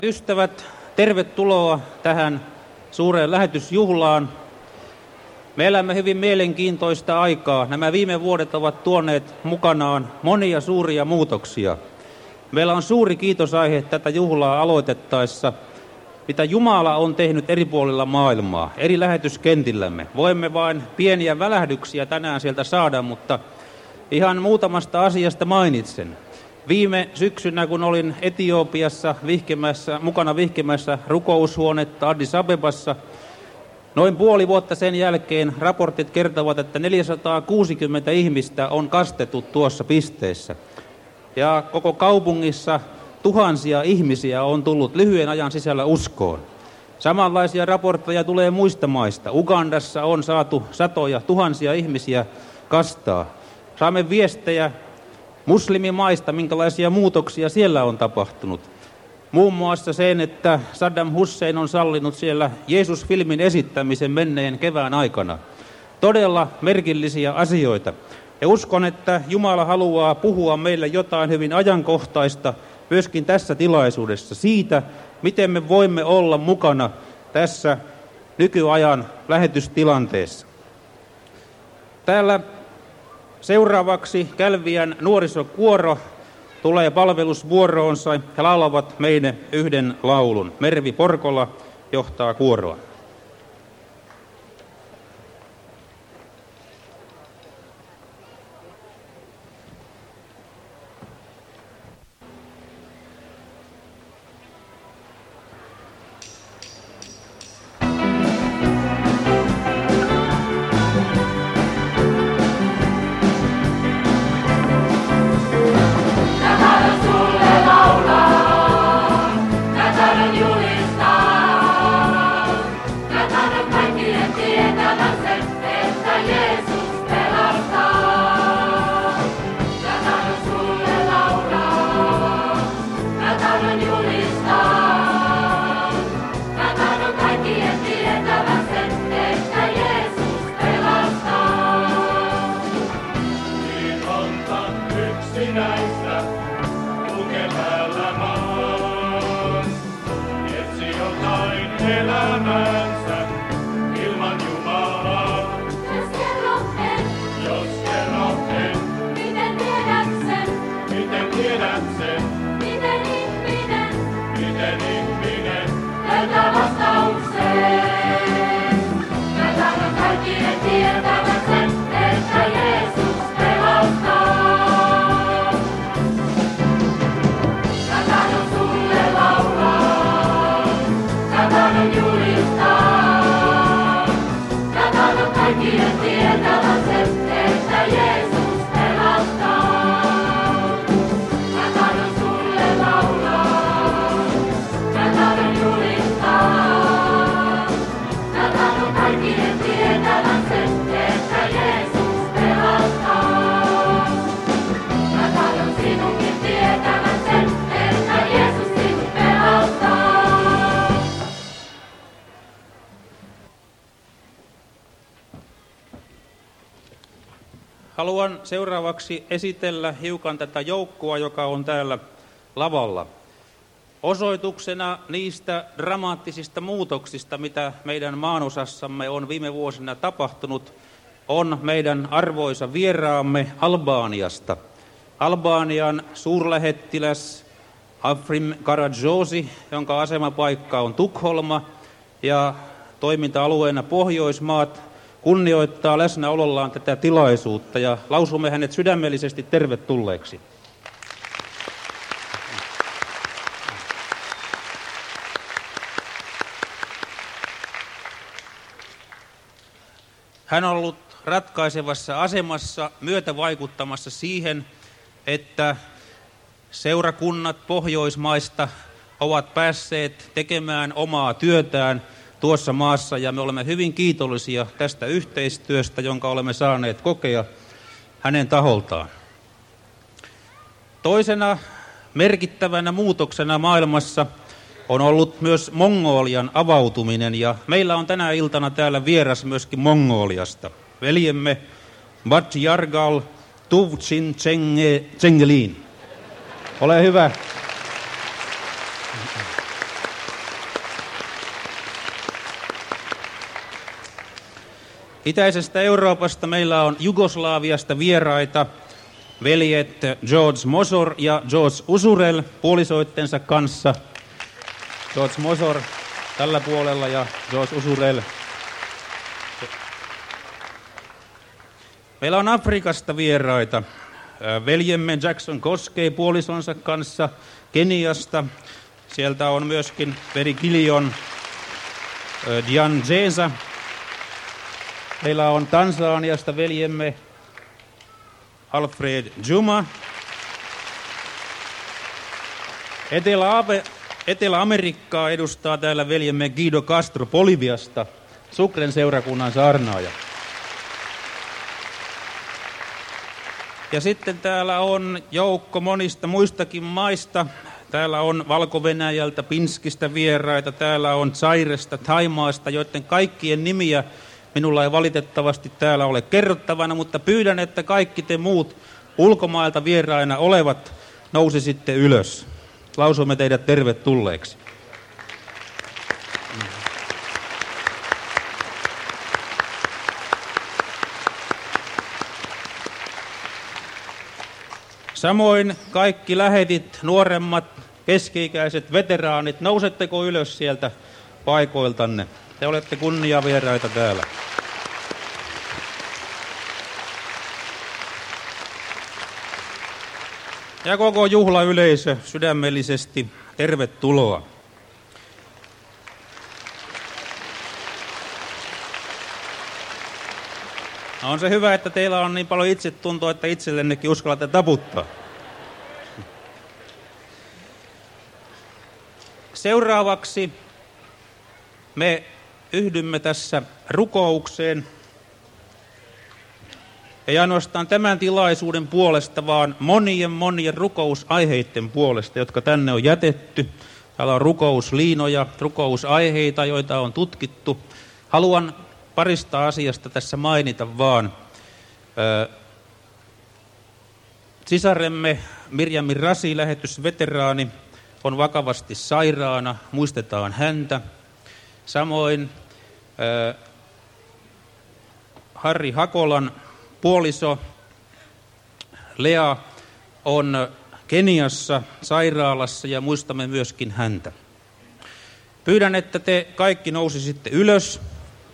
Ystävät, tervetuloa tähän suureen lähetysjuhlaan. Me elämme hyvin mielenkiintoista aikaa. Nämä viime vuodet ovat tuoneet mukanaan monia suuria muutoksia. Meillä on suuri kiitosaihe tätä juhlaa aloitettaessa, mitä Jumala on tehnyt eri puolilla maailmaa, eri lähetyskentillämme. Voimme vain pieniä välähdyksiä tänään sieltä saada, mutta ihan muutamasta asiasta mainitsen. Viime syksynä, kun olin Etiopiassa mukana vihkimässä rukoushuonetta Addis Abebassa, noin puoli vuotta sen jälkeen raportit kertovat, että 460 ihmistä on kastettu tuossa pisteessä. Ja koko kaupungissa tuhansia ihmisiä on tullut lyhyen ajan sisällä uskoon. Samanlaisia raportteja tulee muista maista. Ugandassa on saatu satoja, tuhansia ihmisiä kastaa. Saamme viestejä muslimimaista, minkälaisia muutoksia siellä on tapahtunut. Muun muassa sen, että Saddam Hussein on sallinut siellä Jeesus-filmin esittämisen menneen kevään aikana. Todella merkillisiä asioita. Ja uskon, että Jumala haluaa puhua meille jotain hyvin ajankohtaista myöskin tässä tilaisuudessa siitä, miten me voimme olla mukana tässä nykyajan lähetystilanteessa. Täällä seuraavaksi Kälviän nuorisokuoro tulee palvelusvuoroonsa ja laulavat meille yhden laulun. Mervi Porkola johtaa kuoroa. Haluan seuraavaksi esitellä hiukan tätä joukkoa, joka on täällä lavalla. Osoituksena niistä dramaattisista muutoksista, mitä meidän maanosassamme on viime vuosina tapahtunut, on meidän arvoisa vieraamme Albaniasta. Albanian suurlähettiläs Afrim Karađorđe, jonka asemapaikka on Tukholma ja toiminta-alueena Pohjoismaat, kunnioittaa läsnäolollaan tätä tilaisuutta ja lausumme hänet sydämellisesti tervetulleeksi. Hän on ollut ratkaisevassa asemassa myötävaikuttamassa siihen, että seurakunnat Pohjoismaista ovat päässeet tekemään omaa työtään tuossa maassa, ja me olemme hyvin kiitollisia tästä yhteistyöstä, jonka olemme saaneet kokea hänen taholtaan. Toisena merkittävänä muutoksena maailmassa on ollut myös Mongolian avautuminen, ja meillä on tänä iltana täällä vieras myöskin Mongoliasta. Veljemme Batjargal Tuvchin Chengelin. Ole hyvä. Itäisestä Euroopasta meillä on Jugoslaviasta vieraita, veljet George Mosor ja George Usurel puolisoittensa kanssa. George Mosor tällä puolella ja George Usurel. Meillä on Afrikasta vieraita, veljemme Jackson Koskei puolisonsa kanssa Keniasta. Sieltä on myöskin veri Kilion Dian Jeza. Meillä on Tansaniasta veljemme Alfred Juma. Etelä-Amerikkaa edustaa täällä veljemme Guido Castro Boliviasta, Sucren seurakunnan saarnaaja. Ja sitten täällä on joukko monista muistakin maista. Täällä on Valko-Venäjältä, Pinskistä vieraita, täällä on Zairesta, Thaimaasta, joiden kaikkien nimiä minulla ei valitettavasti täällä ole kerrottavana, mutta pyydän, että kaikki te muut ulkomailta vieraina olevat nousisitte ylös. Lausumme teidät tervetulleeksi. Samoin kaikki lähetit, nuoremmat, keski-ikäiset, veteraanit, nousetteko ylös sieltä paikoiltanne? Te olette kunniavieraita täällä. Ja koko juhlayleisö sydämellisesti tervetuloa. On se hyvä, että teillä on niin paljon itsetuntoa, että itsellennekin uskallatte taputtaa. Seuraavaksi me yhdymme tässä rukoukseen. Ei ainoastaan tämän tilaisuuden puolesta, vaan monien rukousaiheiden puolesta, jotka tänne on jätetty. Täällä on rukousliinoja, rukousaiheita, joita on tutkittu. Haluan parista asiasta tässä mainita vaan. Sisaremme Mirjami Rasi, lähetysveteraani, on vakavasti sairaana, muistetaan häntä. Samoin Harri Hakolan puoliso Lea on Keniassa sairaalassa ja muistamme myöskin häntä. Pyydän, että te kaikki nousisitte ylös.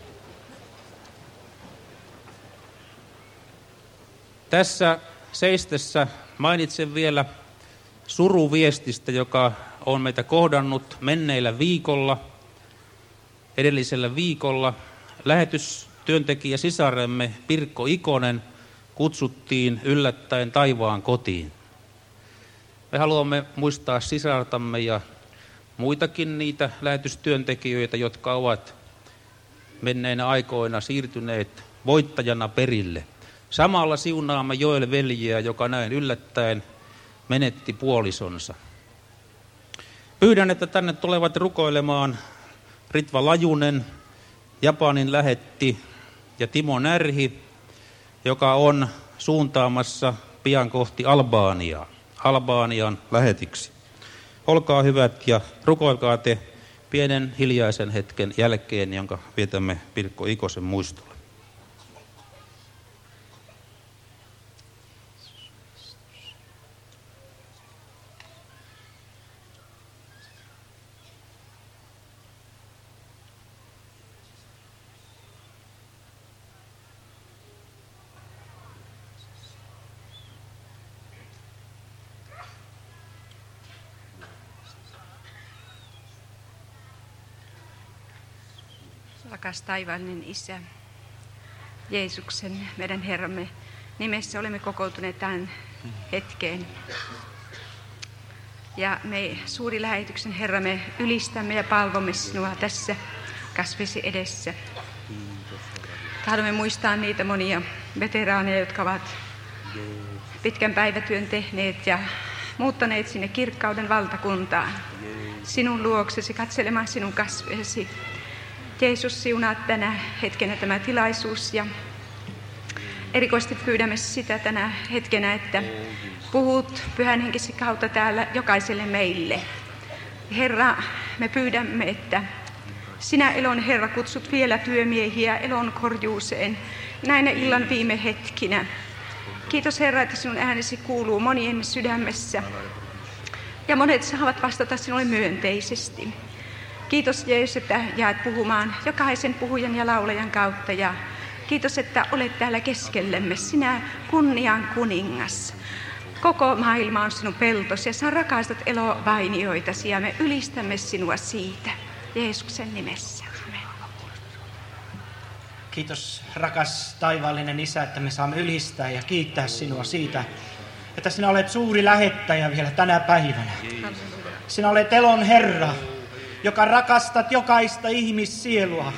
Tässä seistessä mainitsen vielä suruviestistä, joka on meitä kohdannut menneillä viikolla, edellisellä viikolla. Lähetystyöntekijä sisaremme Pirkko Ikonen kutsuttiin yllättäen taivaan kotiin. Me haluamme muistaa sisartamme ja muitakin niitä lähetystyöntekijöitä, jotka ovat menneinä aikoina siirtyneet voittajana perille. Samalla siunaamme Joel veljeä, joka näin yllättäen menetti puolisonsa. Pyydän, että tänne tulevat rukoilemaan Ritva Lajunen, Japanin lähetti, ja Timo Närhi, joka on suuntaamassa pian kohti Albanian lähetiksi. Olkaa hyvät ja rukoilkaa te pienen hiljaisen hetken jälkeen, jonka vietämme Pirkko Ikosen muistolle. Rakas taivaallinen Isä, Jeesuksen, meidän Herramme nimessä olemme kokoontuneet tähän hetkeen. Ja me suuri lähetyksen Herra, me ylistämme ja palvomme sinua tässä kasvisi edessä. Tahdomme muistaa niitä monia veteraaneja, jotka ovat pitkän päivätyön tehneet ja muuttaneet sinne kirkkauden valtakuntaan. Sinun luoksesi, katselemaan sinun kasveesi. Jeesus, siunaat tänä hetkenä tämä tilaisuus ja erikoisesti pyydämme sitä tänä hetkenä, että puhut Pyhän Henkesi kautta täällä jokaiselle meille. Herra, me pyydämme, että Sinä, elon Herra, kutsut vielä työmiehiä elon korjuuseen näinä illan viime hetkinä. Kiitos Herra, että sinun äänesi kuuluu monien sydämessä ja monet saavat vastata sinulle myönteisesti. Kiitos Jeesus, että jäät puhumaan jokaisen puhujan ja laulajan kautta ja kiitos, että olet täällä keskellämme, sinä kunnian kuningas. Koko maailma on sinun peltosi ja sinä rakastat elovainioitasi ja me ylistämme sinua siitä. Jeesuksen nimessä. Amen. Kiitos rakas taivaallinen Isä, että me saamme ylistää ja kiittää sinua siitä, että sinä olet suuri lähettäjä vielä tänä päivänä. Sinä olet elon Herra, joka rakastat jokaista ihmissielua.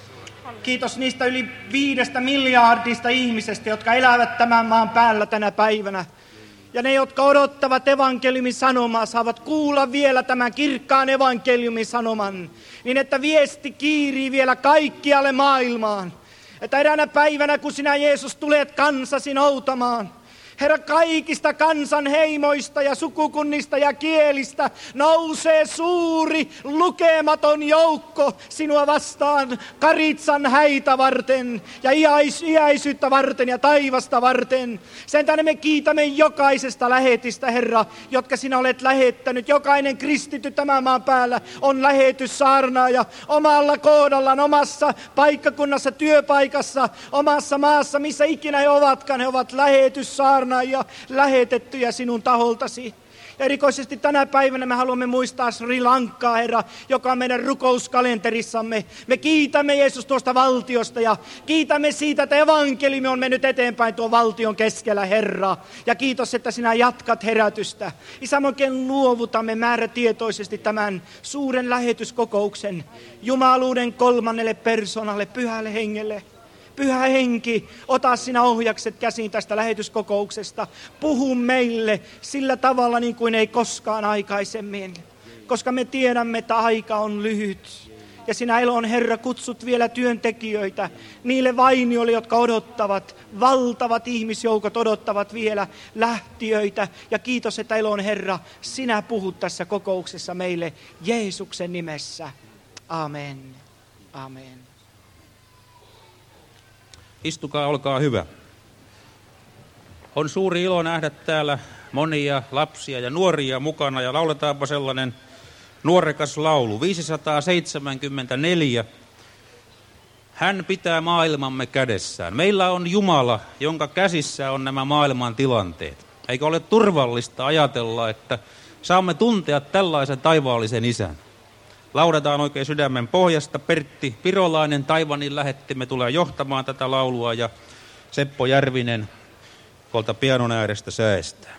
Kiitos niistä yli 5 miljardista ihmisestä, jotka elävät tämän maan päällä tänä päivänä. Ja ne, jotka odottavat evankeliumin sanomaa, saavat kuulla vielä tämän kirkkaan evankeliumin sanoman, niin että viesti kiirii vielä kaikkialle maailmaan. Että eräänä päivänä, kun sinä Jeesus tulet kansasi noutamaan, Herra, kaikista kansanheimoista ja sukukunnista ja kielistä nousee suuri, lukematon joukko sinua vastaan Karitsan häitä varten ja iäisyyttä varten ja taivasta varten. Sen tänne me kiitämme jokaisesta lähetistä, Herra, jotka sinä olet lähettänyt. Jokainen kristitty tämän maan päällä on lähetyssaarnaaja omalla kohdallaan, omassa paikkakunnassa, työpaikassa, omassa maassa, missä ikinä he ovatkaan, he ovat lähetyssaarnaajia. Ja lähetettyjä sinun taholtasi. Ja erikoisesti tänä päivänä me haluamme muistaa Sri Lankaa, Herra, joka on meidän rukouskalenterissamme. Me kiitämme Jeesus tuosta valtiosta ja kiitämme siitä, että evankeliumi on mennyt eteenpäin tuon valtion keskellä, Herra. Ja kiitos, että sinä jatkat herätystä. Isä, me oikein luovutamme määrätietoisesti tämän suuren lähetyskokouksen jumaluuden 3. persoonalle, Pyhälle Hengelle. Pyhä Henki, ota sinä ohjakset käsiin tästä lähetyskokouksesta. Puhu meille sillä tavalla niin kuin ei koskaan aikaisemmin. Koska me tiedämme, että aika on lyhyt. Ja sinä, elon Herra, kutsut vielä työntekijöitä niille vainioille, jotka odottavat. Valtavat ihmisjoukot odottavat vielä lähtiöitä. Ja kiitos, että elon Herra, sinä puhut tässä kokouksessa meille Jeesuksen nimessä. Amen. Amen. Istukaa, olkaa hyvä. On suuri ilo nähdä täällä monia lapsia ja nuoria mukana ja lauletaanpa sellainen nuorekas laulu. 574. Hän pitää maailmamme kädessään. Meillä on Jumala, jonka käsissä on nämä maailman tilanteet. Eikö ole turvallista ajatella, että saamme tuntea tällaisen taivaallisen Isän? Lauletaan oikein sydämen pohjasta. Pertti Virolainen, Taiwanin lähettimme, tulee johtamaan tätä laulua ja Seppo Järvinen tuolta pianon äärestä säestää.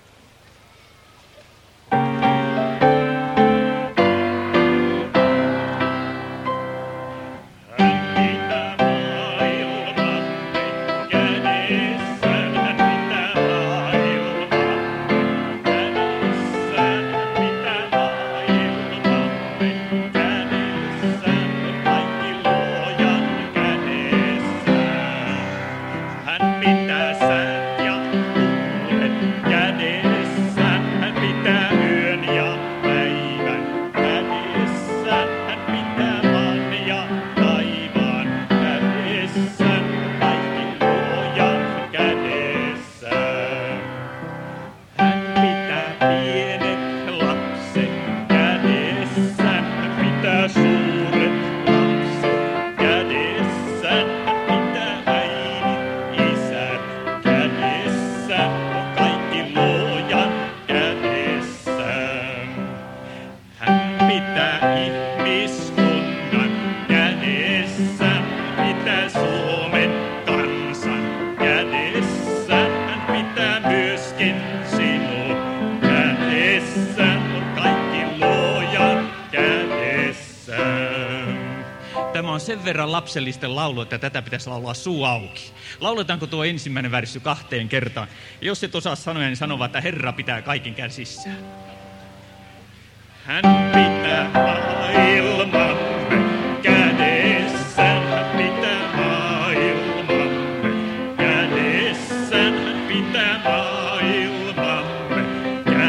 Sen verran lapsellisten laulu, että tätä pitäisi laulaa suu auki. Lauletaanko tuo ensimmäinen värssy 2 kertaan? Ja jos et osaa sanoja, niin sanoo, että Herra pitää kaiken käsissään. Hän pitää maailmamme kädessään, hän pitää maailmamme kädessään, hän pitää maailmamme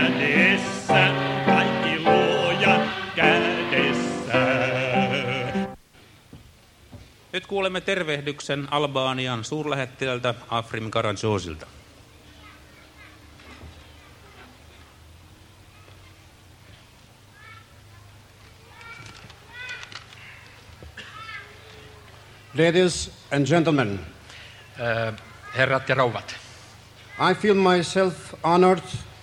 kädessään, kaikki luojan kädessään. Nyt kuulemme tervehdyksen Albanian suurlähettilältä Afrim Karađožilta. Ladies and gentlemen, herrat ja rouvat, I feel myself honored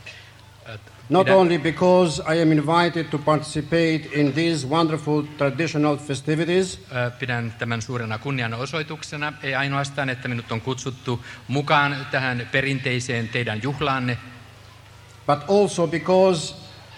not only because I am invited to participate in these wonderful traditional festivities, pidän tämän suurena kunnianosoituksena, ei ainoastaan, että minut on kutsuttu mukaan tähän perinteiseen teidän juhlaanne, but also because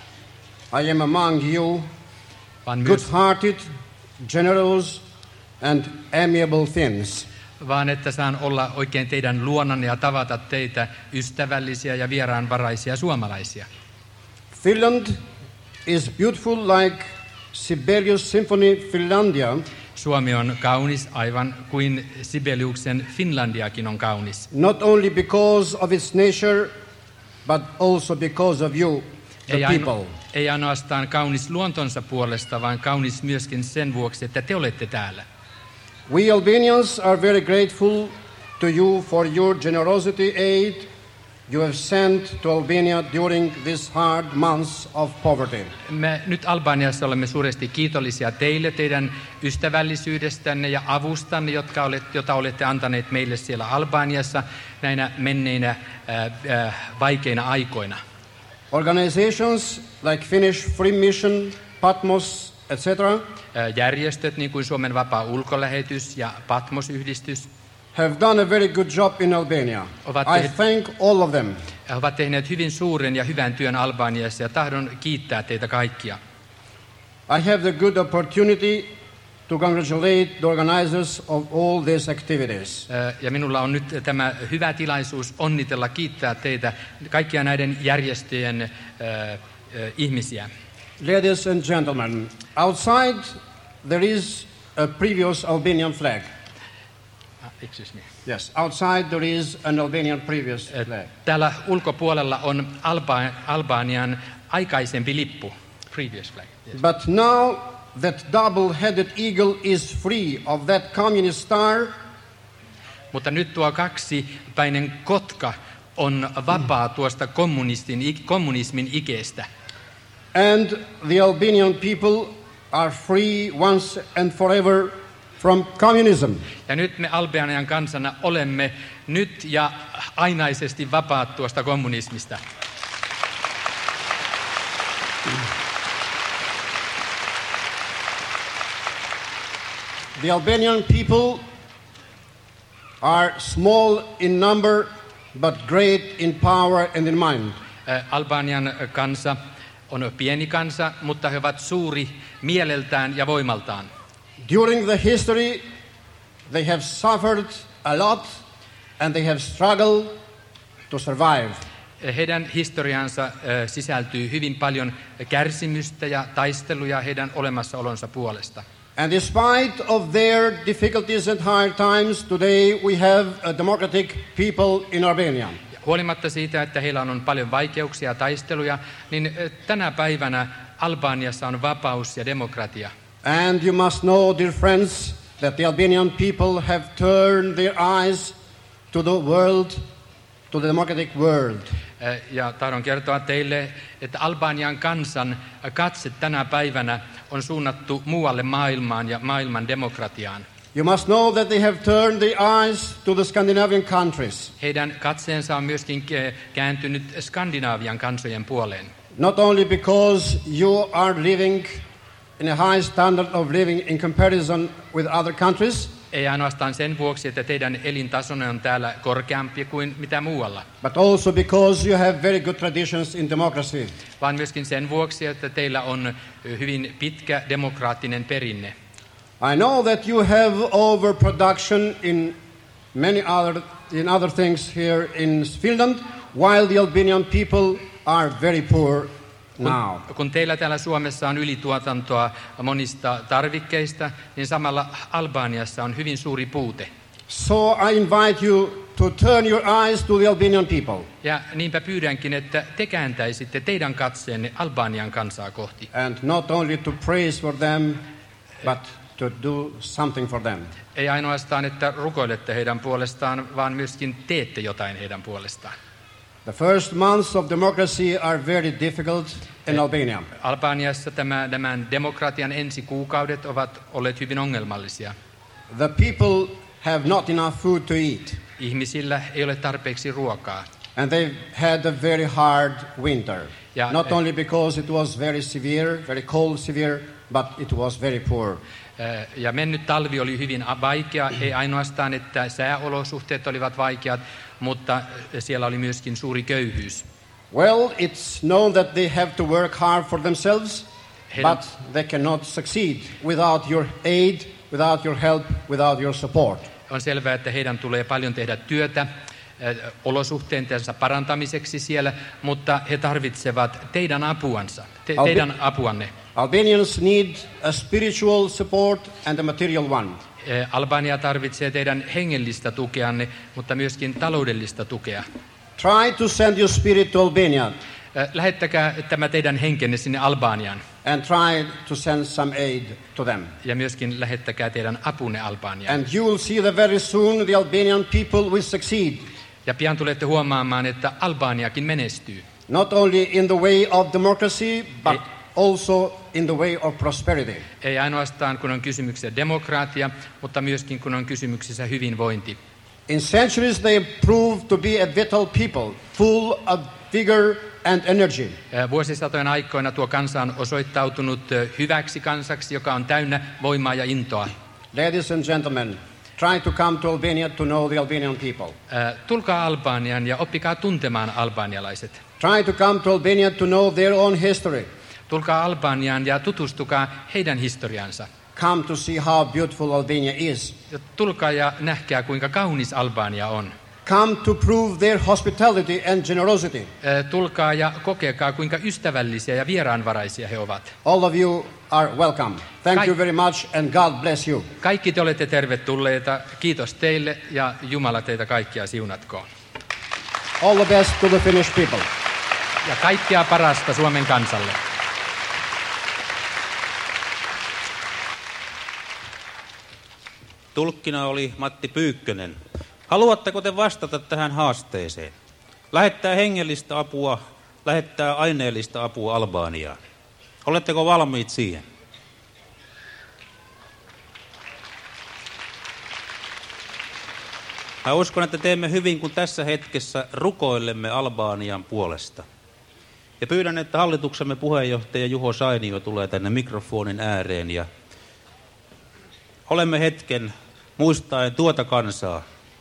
I am among you, good-hearted, generous and amiable things. Vaan että saan olla oikein teidän luonanne ja tavata teitä ystävällisiä ja vieraanvaraisia suomalaisia. Finland is beautiful like Sibelius Symphony Finlandia. Suomi on kaunis aivan kuin Sibeliuksen Finlandiakin on kaunis. Not only because of its nature, but also because of you, the people. Ei ainoastaan kaunis luontonsa puolesta, vaan kaunis myöskin sen vuoksi, että te olette täällä. We Albanians are very grateful to you for your generosity aid you have sent to Albania during this hard months of poverty. Me nyt Albaniassa olemme suuresti kiitollisia teille teidän ystävällisyydestänne ja avustanne, jota olette antaneet meille siellä Albaniassa näinä menneinä vaikeina aikoina. Organizations like Finnish Free Mission, Patmos, etc. Järjestöt niin kuin Suomen vapaa ulkolähetys ja Patmos-yhdistys have done a very good job in Albania. I thank all of them. He ovat tehneet hyvin suuren ja hyvän työn Albaniassa ja tahdon kiittää teitä kaikkia. I have the good opportunity to congratulate the organizers of all these activities. Ja minulla on nyt tämä hyvä tilaisuus onnitella, kiittää teitä kaikkia näiden järjestöjen ihmisiä. Ladies and gentlemen, outside there is a previous Albanian flag. Excuse me. Yes, outside there is an Albanian previous flag. Täällä ulkopuolella on Albanian aikaisempi lippu, previous flag. Yes. But now that double-headed eagle is free of that communist star. Mutta nyt tuo kaksipäinen kotka on vapaa tuosta kommunismin ikeestä. And the Albanian people are free once and forever from communism. Ja nyt me Albanian kansana olemme nyt ja ainaisesti vapaat tuosta kommunismista. The Albanian people are small in number but great in power and in mind. Albanian kansa on pieni kansa, mutta he ovat suuri mieleltään ja voimaltaan. During the history, they have suffered a lot and they have struggled to survive. Heidän historiansa sisältyy hyvin paljon kärsimystä ja taisteluja heidän olemassaolonsa puolesta. And despite of their difficulties and hard times, today we have a democratic people in Albania. Huolimatta siitä, että heillä on paljon vaikeuksia ja taisteluja, niin tänä päivänä Albaniassa on vapaus ja demokratia. And you must know, dear friends, that the Albanian people have turned their eyes to the world, to the democratic world. Ja tahdon kertoa teille, että Albanian kansan katse tänä päivänä on suunnattu muualle maailmaan ja maailman demokratiaan. You must know that they have turned their eyes to the Scandinavian countries. Heidän katseensa on myöskin kääntynyt Skandinaavian kansojen puoleen. Not only because you are living in a high standard of living in comparison with other countries. Ei ainoastaan sen vuoksi, että teidän elintasonne on täällä korkeampi kuin mitä muualla. But also because you have very good traditions in democracy. Vaan myöskin sen vuoksi, että teillä on hyvin pitkä demokraattinen perinne. I know that you have overproduction in many other things here in Finland, while the Albanian people are very poor now. Kun teillä täällä Suomessa on ylituotantoa monista tarvikkeista, niin samalla Albaniassa on hyvin suuri puute. So I invite you to turn your eyes to the Albanian people. Ja niinpä pyydänkin, että te kääntäisitte teidän katseenne Albanian kansaa kohti. And not only to praise for them, but to do something for them. Ei ainoastaan, että rukoilette heidän puolestaan, vaan myöskin teette jotain heidän puolestaan. The first months of democracy are very difficult in Albania. Albaniassa nämä demokratian ensikuukaudet ovat olleet hyvin ongelmallisia. The people have not enough food to eat. Ihmisillä ei ole tarpeeksi ruokaa. And they've had a very hard winter. Ja, not only because it was very severe, very cold severe, but it was very poor. Ja mennyt talvi oli hyvin vaikea, ei ainoastaan, että sääolosuhteet olivat vaikeat, mutta siellä oli myöskin suuri köyhyys. Well, it's known that they have to work hard for themselves, but they cannot succeed without your aid, without your help, without your support. On selvää, että heidän tulee paljon tehdä työtä olosuhteensa parantamiseksi siellä, mutta he tarvitsevat teidän apuanne. Albanians need a spiritual support and a material one. Albania tarvitsee teidän hengellistä tukeanne, mutta myöskin taloudellista tukea. Try to send your spirit to Albania. Lähettäkää tämä teidän henkenne sinne Albaniaan. And try to send some aid to them. Ja myöskin lähettäkää teidän apunne Albaniaan. And you will see that very soon the Albanian people will succeed. Ja pian tulette huomaamaan, että Albaniakin menestyy. Not only in the way of democracy, but also in the way of prosperity. Ei ainoastaan kun on kysymyksessä demokraatia, mutta myöskin kun on kysymyksessä hyvinvointi. In centuries they proved to be a vital people, full of vigor and energy. Vuosisatojen aikoina tuo kansa on osoittautunut hyväksi kansaksi, joka on täynnä voimaa ja intoa. Ladies and gentlemen, try to come to Albania to know the Albanian people. Tulkaa Albaniaan ja oppikaa tuntemaan albanialaiset. Try to come to Albania to know their own history. Tulkaa Albaniaan ja tutustukaa heidän historiansa. Come to see how beautiful Albania is. Ja tulkaa ja nähkää, kuinka kaunis Albania on. Come to prove their hospitality and generosity. Tulkaa ja kokekaa, kuinka ystävällisiä ja vieraanvaraisia he ovat. All of you are welcome. Thank you very much and God bless you. Kaikki te olette tervetulleita. Kiitos teille ja Jumala teitä kaikkia siunatkoon. All the best to the Finnish people. Ja kaikkea parasta Suomen kansalle. Tulkkina oli Matti Pyykkönen. Haluatteko te vastata tähän haasteeseen? Lähettää hengellistä apua, lähettää aineellista apua Albaniaan. Oletteko valmiit siihen? Mä uskon, että teemme hyvin, kun tässä hetkessä rukoilemme Albanian puolesta. Ja pyydän, että hallituksemme puheenjohtaja Juho Sainio tulee tänne mikrofonin ääreen ja olemme hetken muistaen tuota kansaa.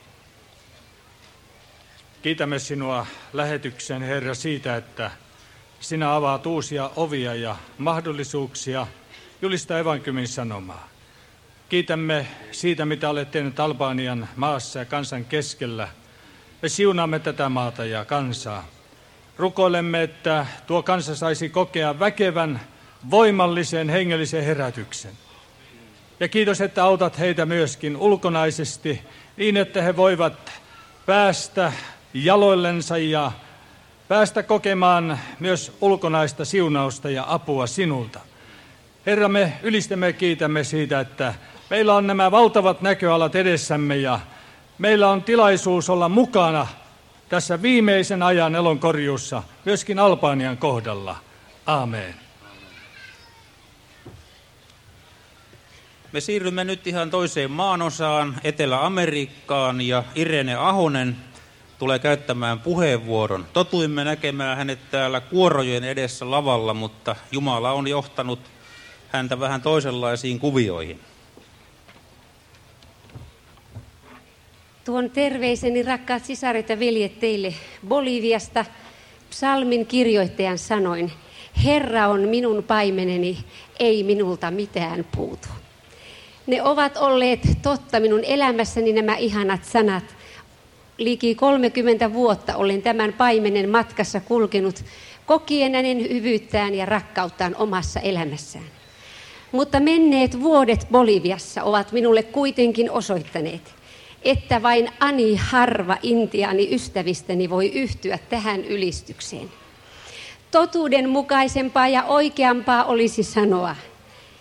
Kiitämme sinua lähetyksen, Herra, siitä, että sinä avaat uusia ovia ja mahdollisuuksia julistaa evankeliumin sanomaa. Kiitämme siitä, mitä olet tehnyt Albanian maassa ja kansan keskellä. Me siunaamme tätä maata ja kansaa. Rukoilemme, että tuo kansa saisi kokea väkevän, voimallisen, hengellisen herätyksen. Ja kiitos, että autat heitä myöskin ulkonaisesti niin, että he voivat päästä jaloillensa ja päästä kokemaan myös ulkonaista siunausta ja apua sinulta. Herra, me ylistämme ja kiitämme siitä, että meillä on nämä valtavat näköalat edessämme ja meillä on tilaisuus olla mukana tässä viimeisen ajan elonkorjuussa, myöskin Albanian kohdalla. Aamen. Me siirrymme nyt ihan toiseen maanosaan, Etelä-Amerikkaan, ja Irene Ahonen tulee käyttämään puheenvuoron. Totuimme näkemään hänet täällä kuorojen edessä lavalla, mutta Jumala on johtanut häntä vähän toisenlaisiin kuvioihin. Tuon terveiseni, rakkaat sisaret ja veljet, teille Boliviasta psalmin kirjoittajan sanoin: Herra on minun paimeneni, ei minulta mitään puutu. Ne ovat olleet totta minun elämässäni, nämä ihanat sanat. Liki 30 vuotta olen tämän paimenen matkassa kulkenut, kokien hänen hyvyyttään ja rakkauttaan omassa elämässään. Mutta menneet vuodet Boliviassa ovat minulle kuitenkin osoittaneet, että vain ani harva intiaani ystävistäni voi yhtyä tähän ylistykseen. Totuudenmukaisempaa ja oikeampaa olisi sanoa: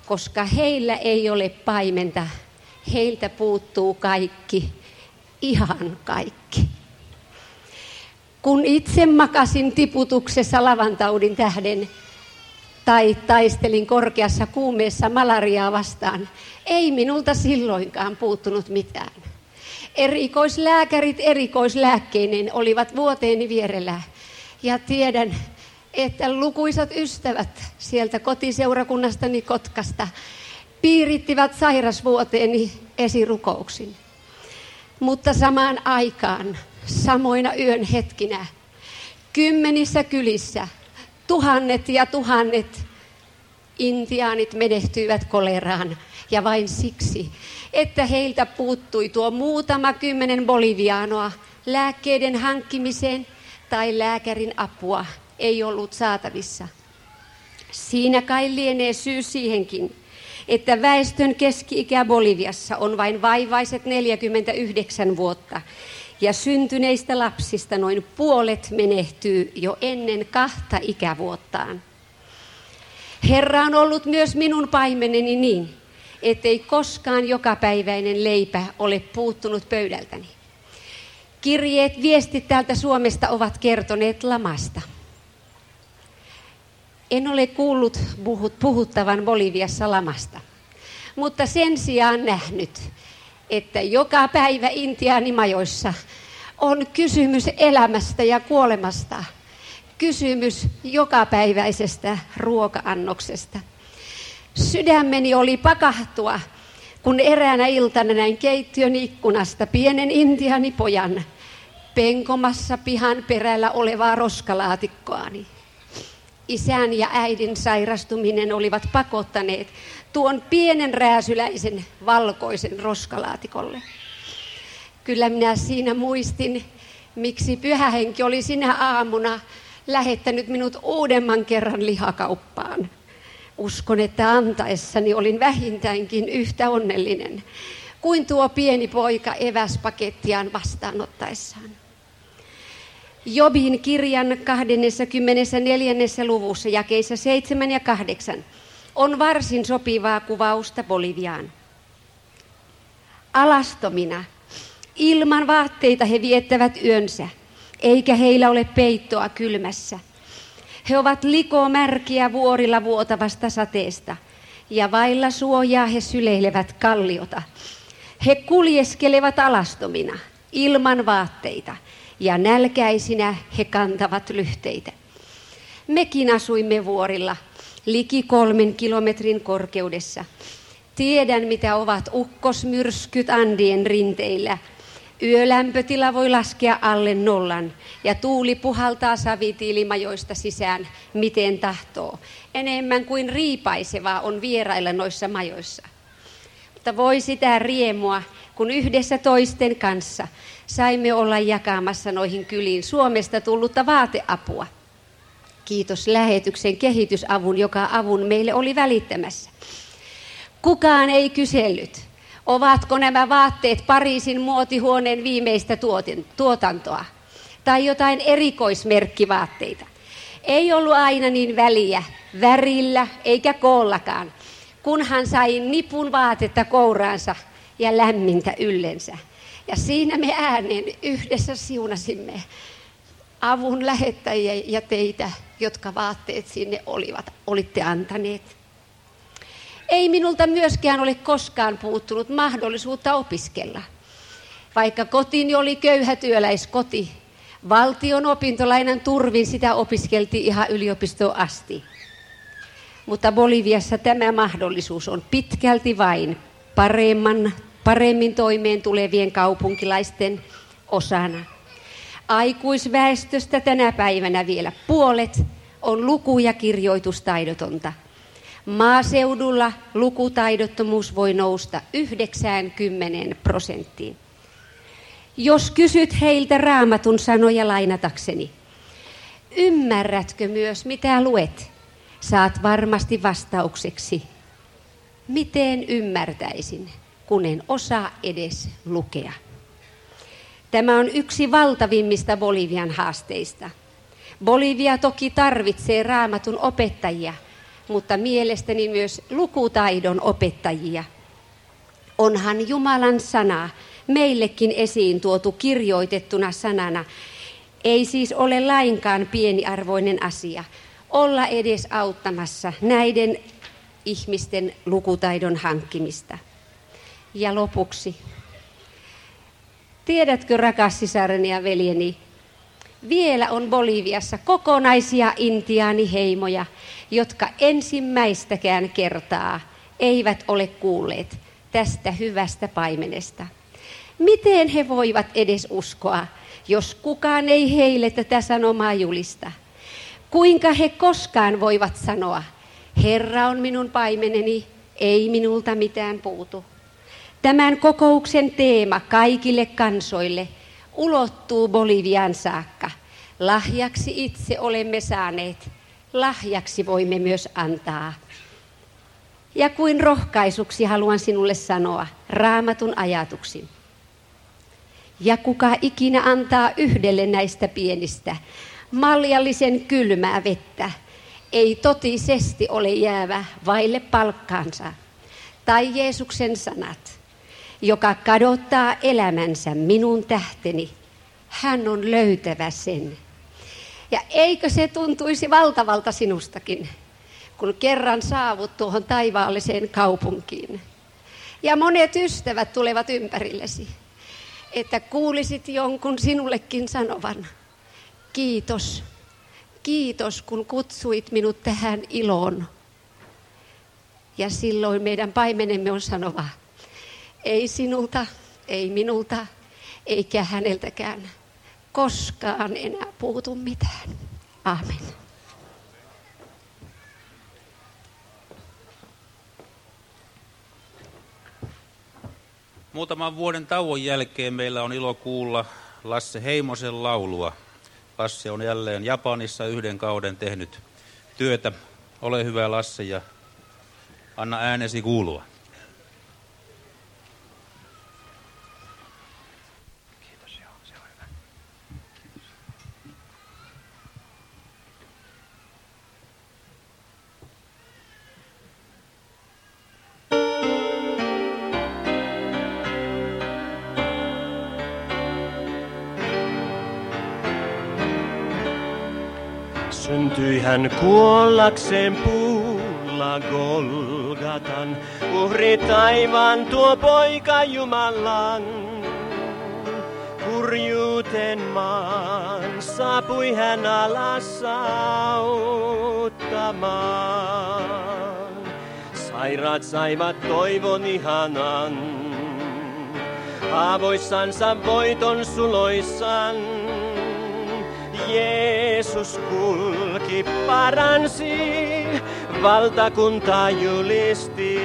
koska heillä ei ole paimenta. Heiltä puuttuu kaikki, ihan kaikki. Kun itse makasin tiputuksessa lavantaudin tähden tai taistelin korkeassa kuumeessa malariaa vastaan, ei minulta silloinkaan puuttunut mitään. Erikoislääkärit erikoislääkkeineen olivat vuoteeni vierellä ja tiedän, että lukuisat ystävät sieltä kotiseurakunnastani Kotkasta piirittivät sairasvuoteeni esirukouksin. Mutta samaan aikaan, samoina yön hetkinä, kymmenissä kylissä, tuhannet ja tuhannet intiaanit menehtyivät koleraan. Ja vain siksi, että heiltä puuttui tuo muutama 10 bolivianoa lääkkeiden hankkimiseen tai lääkärin apua ei ollut saatavissa. Siinä kai lienee syy siihenkin, että väestön keski-ikä Boliviassa on vain vaivaiset 49 vuotta ja syntyneistä lapsista noin puolet menehtyy jo ennen 2 ikävuottaan. Herra on ollut myös minun paimeneni niin, ettei koskaan jokapäiväinen leipä ole puuttunut pöydältäni. Kirjeet, viestit täältä Suomesta ovat kertoneet lamasta. En ole kuullut puhuttavan Boliviassa lamasta, mutta sen sijaan nähnyt, että joka päivä intiaanimajoissa on kysymys elämästä ja kuolemasta, kysymys jokapäiväisestä ruoka-annoksesta. Sydämeni oli pakahtua, kun eräänä iltana näin keittiön ikkunasta pienen intiaanipojan penkomassa pihan perällä olevaa roskalaatikkoani. Isän ja äidin sairastuminen olivat pakottaneet tuon pienen rääsyläisen valkoisen roskalaatikolle. Kyllä minä siinä muistin, miksi Pyhä Henki oli sinä aamuna lähettänyt minut uudemman kerran lihakauppaan. Uskon, että antaessani olin vähintäänkin yhtä onnellinen kuin tuo pieni poika eväspakettiaan vastaanottaessaan. Jobin kirjan 24. luvussa jakeissa 7 ja 8 on varsin sopivaa kuvausta Boliviaan. Alastomina, ilman vaatteita he viettävät yönsä, eikä heillä ole peittoa kylmässä. He ovat likomärkiä vuorilla vuotavasta sateesta, ja vailla suojaa he syleilevät kalliota. He kuljeskelevat alastomina, ilman vaatteita, ja nälkäisinä he kantavat lyhteitä. Mekin asuimme vuorilla, liki 3 kilometrin korkeudessa. Tiedän, mitä ovat ukkosmyrskyt Andien rinteillä. Yölämpötila voi laskea alle 0 ja tuuli puhaltaa savitiilimajoista sisään miten tahtoo. Enemmän kuin riipaisevaa on vierailla noissa majoissa. Mutta voi sitä riemua, kun yhdessä toisten kanssa saimme olla jakamassa noihin kyliin Suomesta tullutta vaateapua. Kiitos lähetyksen kehitysavun, joka avun meille oli välittämässä. Kukaan ei kysellyt, ovatko nämä vaatteet Pariisin muotihuoneen viimeistä tuotantoa tai jotain erikoismerkkivaatteita. Ei ollut aina niin väliä värillä eikä koollakaan, kunhan sai nipun vaatetta kouraansa ja lämmintä yllensä. Ja siinä me ääneen yhdessä siunasimme avun lähettäjiä ja teitä, jotka vaatteet sinne olitte antaneet. Ei minulta myöskään ole koskaan puuttunut mahdollisuutta opiskella. Vaikka kotini oli köyhä työläiskoti, valtion opintolainan turvin sitä opiskeltiin ihan yliopistoon asti. Mutta Boliviassa tämä mahdollisuus on pitkälti vain paremmin toimeen tulevien kaupunkilaisten osana. Aikuisväestöstä tänä päivänä vielä puolet on luku- ja kirjoitustaidotonta. Maaseudulla lukutaidottomuus voi nousta 90%. Jos kysyt heiltä Raamatun sanoja lainatakseni, ymmärrätkö myös mitä luet? Saat varmasti vastaukseksi, miten ymmärtäisin, kun en osaa edes lukea. Tämä on yksi valtavimmista Bolivian haasteista. Bolivia toki tarvitsee Raamatun opettajia, mutta mielestäni myös lukutaidon opettajia. Onhan Jumalan sana meillekin esiin tuotu kirjoitettuna sanana. Ei siis ole lainkaan pieniarvoinen asia olla edes auttamassa näiden ihmisten lukutaidon hankkimista. Ja lopuksi, tiedätkö, rakas sisareni ja veljeni, vielä on Boliviassa kokonaisia intiaaniheimoja, jotka ensimmäistäkään kertaa eivät ole kuulleet tästä hyvästä paimenesta. Miten he voivat edes uskoa, jos kukaan ei heille tätä sanomaa julista? Kuinka he koskaan voivat sanoa, Herra on minun paimeneni, ei minulta mitään puutu? Tämän kokouksen teema kaikille kansoille ulottuu Boliviaan saakka. Lahjaksi itse olemme saaneet, lahjaksi voimme myös antaa. Ja kuin rohkaisuksi haluan sinulle sanoa Raamatun ajatuksin. Ja kuka ikinä antaa yhdelle näistä pienistä maljallisen kylmää vettä, ei totisesti ole jäävä vaille palkkaansa. Tai Jeesuksen sanat, joka kadottaa elämänsä minun tähteni, hän on löytävä sen. Ja eikö se tuntuisi valtavalta sinustakin, kun kerran saavut tuohon taivaalliseen kaupunkiin. Ja monet ystävät tulevat ympärillesi, että kuulisit jonkun sinullekin sanovan, kiitos, kiitos kun kutsuit minut tähän iloon. Ja silloin meidän paimenemme on sanova, ei sinulta, ei minulta, eikä häneltäkään koskaan enää puutu mitään. Aamen. Muutaman vuoden tauon jälkeen meillä on ilo kuulla Lasse Heimosen laulua. Lasse on jälleen Japanissa yhden kauden tehnyt työtä. Ole hyvä, Lasse, ja anna äänesi kuulua. Kiitos, joo, se on hyvä. Syntyi hän kuollakseen puulla Golgatan, uhri taivaan tuo poika Jumalan. Kurjuuteen maan saapui hän alas auttamaan. Sairaat saivat toivon ihanan, haavoissansa voiton suloissaan. Jeesus kulki, paransi, valtakunta julisti.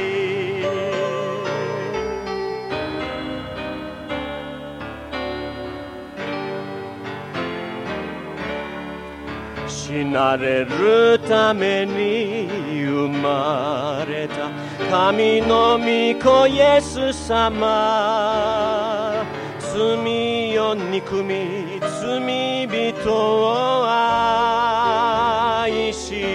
Sinare rytämeni umareta, camino miko Jeesus sama. Tsumi on nikumi, tsumi bito o aishi.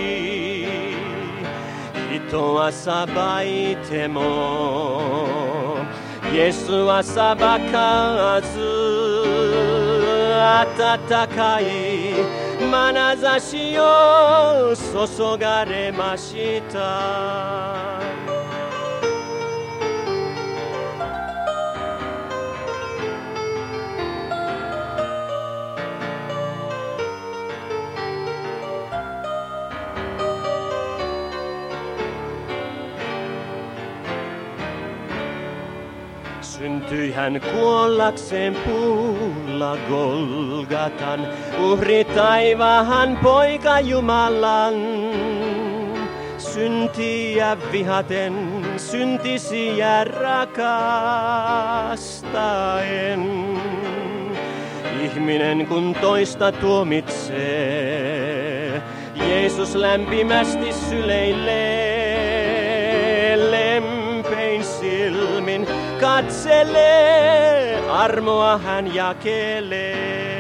Hito wa sabaite mo, Jesu wa sabakazu. Atatakai manazashi o sosogaremashita. Syntyi hän kuollakseen puulla Golgatan, uhri taivaan poika Jumalan. Syntiä vihaten, syntisiä rakastaen. Ihminen kun toista tuomitsee, Jeesus lämpimästi syleilee, lempein silmin katselee, armoa hän jakelee.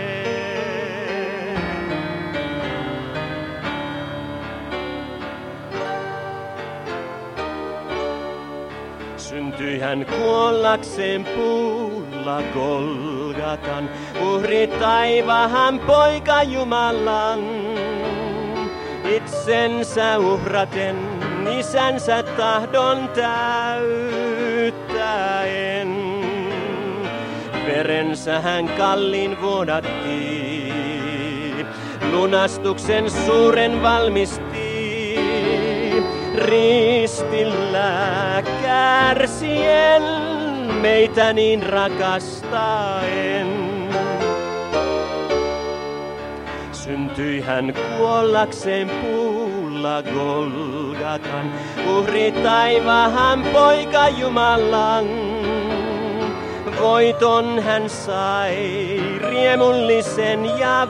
Syntyi hän kuollakseen puulla Golgatan, uhri taivaan poika Jumalan. Itsensä uhraten, isänsä tahdon täyttäen. Verensä hän kalliin vuodatti, lunastuksen suuren valmisti. Ristillä kärsien, meitä niin rakastaen. Syntyi hän kuollakseen puulla Golgatan, uhri taivaan poika Jumalan. Voiton hän sai, riemullisen ja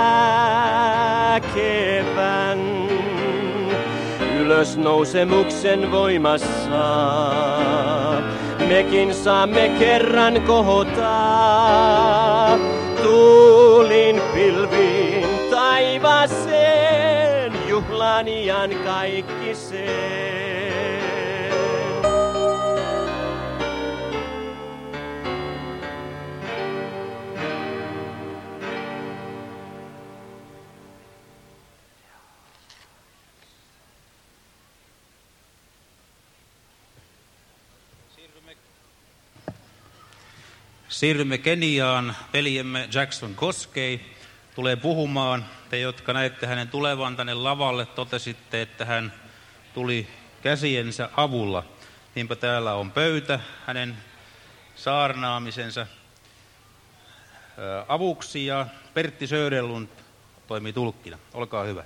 väkevän. Ylösnousemuksen voimassa mekin saamme kerran kohota. Tuulin pilviin taivaaseen, juhlaan iän kaikkiseen. Siirrymme Keniaan. Veljemme Jackson Koskei tulee puhumaan. Te, jotka näette hänen tulevan tänne lavalle, totesitte, että hän tuli käsiensä avulla. Niinpä täällä on pöytä hänen saarnaamisensa avuksi ja Pertti Söderlund toimii tulkkina. Olkaa hyvät.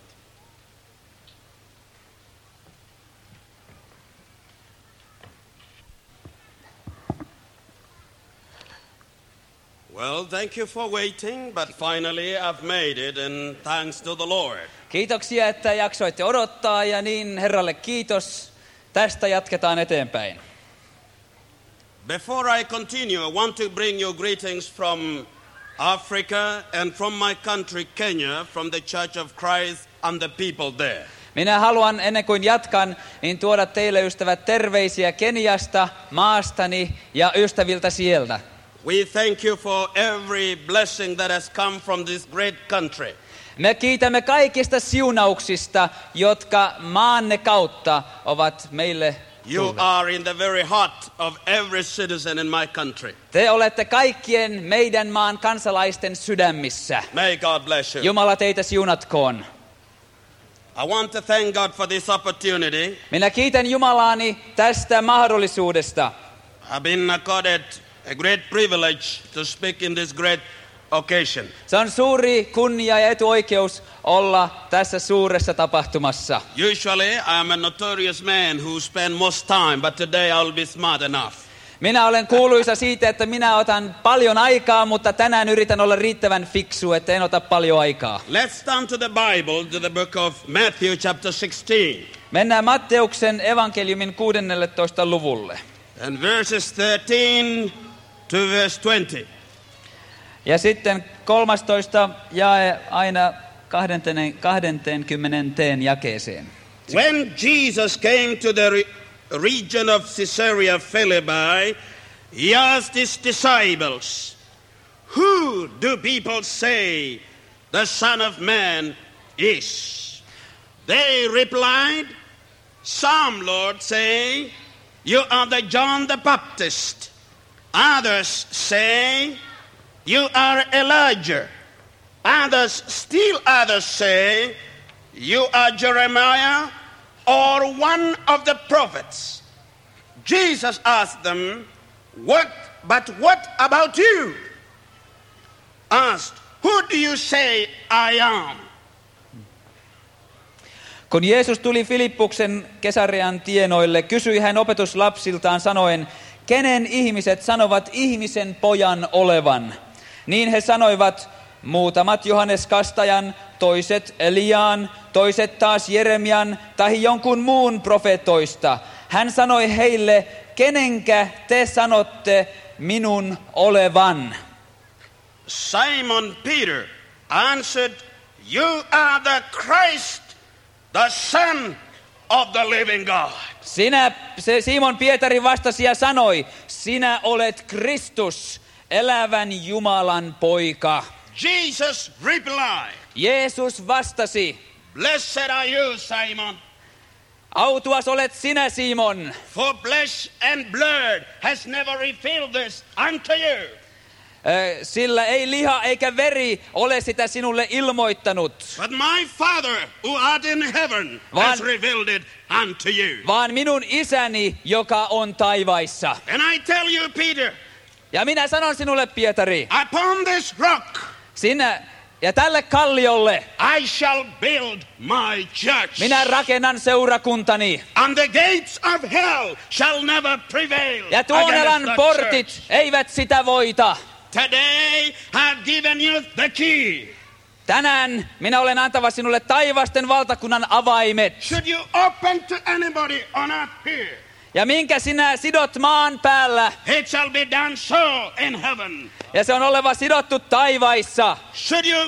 Well, thank you for waiting, but finally I've made it, and thanks to the Lord. Kiitoksia, että jaksoitte odottaa, ja niin Herralle kiitos. Tästä jatketaan eteenpäin. Before I continue, I want to bring you greetings from Africa and from my country, Kenya, from the Church of Christ and the people there. Minä haluan, ennen kuin jatkan, niin tuoda teille, ystävät, terveisiä Keniasta, maastani ja ystäviltä sieltä. We thank you for every blessing that has come from this great country. Me kiitämme kaikista siunauksista, jotka maanne kautta ovat meille You tulleet. are in the very heart of every citizen in my country. Te olette kaikkien meidän maan kansalaisten sydämissä. May God bless you. Jumala teitä siunatkoon. I want to thank God for this opportunity. Minä kiitän Jumalaani tästä mahdollisuudesta. I've been accorded a great privilege to speak in this great occasion. Se on suuri kunnia ja etuoikeus olla tässä suuressa tapahtumassa. Usually I am a notorious man who spend most time, but today I'll be smart enough. Minä olen kuuluisa siitä, että minä otan paljon aikaa, mutta tänään yritän olla riittävän fiksu, että en ota paljon aikaa. Let's turn to the Bible, to the book of Matthew chapter 16. Mennään Matteuksen evankeliumin 16. luvulle. And verses 13 to verse 20. Ja sitten 13 jae aina 20. jakeeseen. When Jesus came to the region of Caesarea Philippi, he asked his disciples, "Who do people say the Son of Man is?" They replied, "Some, Lord, say, you are the John the Baptist. Others say, you are Elijah. Still others say, you are Jeremiah or one of the prophets." Jesus asked them, what about you? Asked, "Who do you say I am?" Kun Jeesus tuli Filippuksen Kesarean tienoille, kysyi hän opetuslapsiltaan sanoen, kenen ihmiset sanovat ihmisen pojan olevan? Niin he sanoivat, muutamat Johannes Kastajan, toiset Eliaan, toiset taas Jeremian tai jonkun muun profeetoista. Hän sanoi heille, kenenkä te sanotte minun olevan? Simon Peter answered, "You are the Christ, the Son of the living God. Simon Pietari vastasi ja sanoi, sinä olet Kristus, elävän Jumalan poika. Jesus replied, Jeesus vastasi, blessed are you, Simon, autuas olet sinä, Simon, for flesh and blood has never revealed this unto you. Sillä ei liha eikä veri ole sitä sinulle ilmoittanut. But my Father who art in heaven has revealed it unto you. Vaan minun isäni, joka on taivaissa. And I tell you, Peter, ja minä sanon sinulle, Pietari, upon this rock, sinä ja tälle kalliolle I shall build my church. Minä rakennan seurakuntani. And the gates of hell shall never prevail. Ja tuonelan portit eivät sitä voita. Today I've given you the key. Tänään minä olen antava sinulle taivasten valtakunnan avaimet. Should you open to anybody on earth here? Ja minkä sinä sidot maan päällä, it shall be done so in heaven. Ja se on oleva sidottu taivaissa. Should you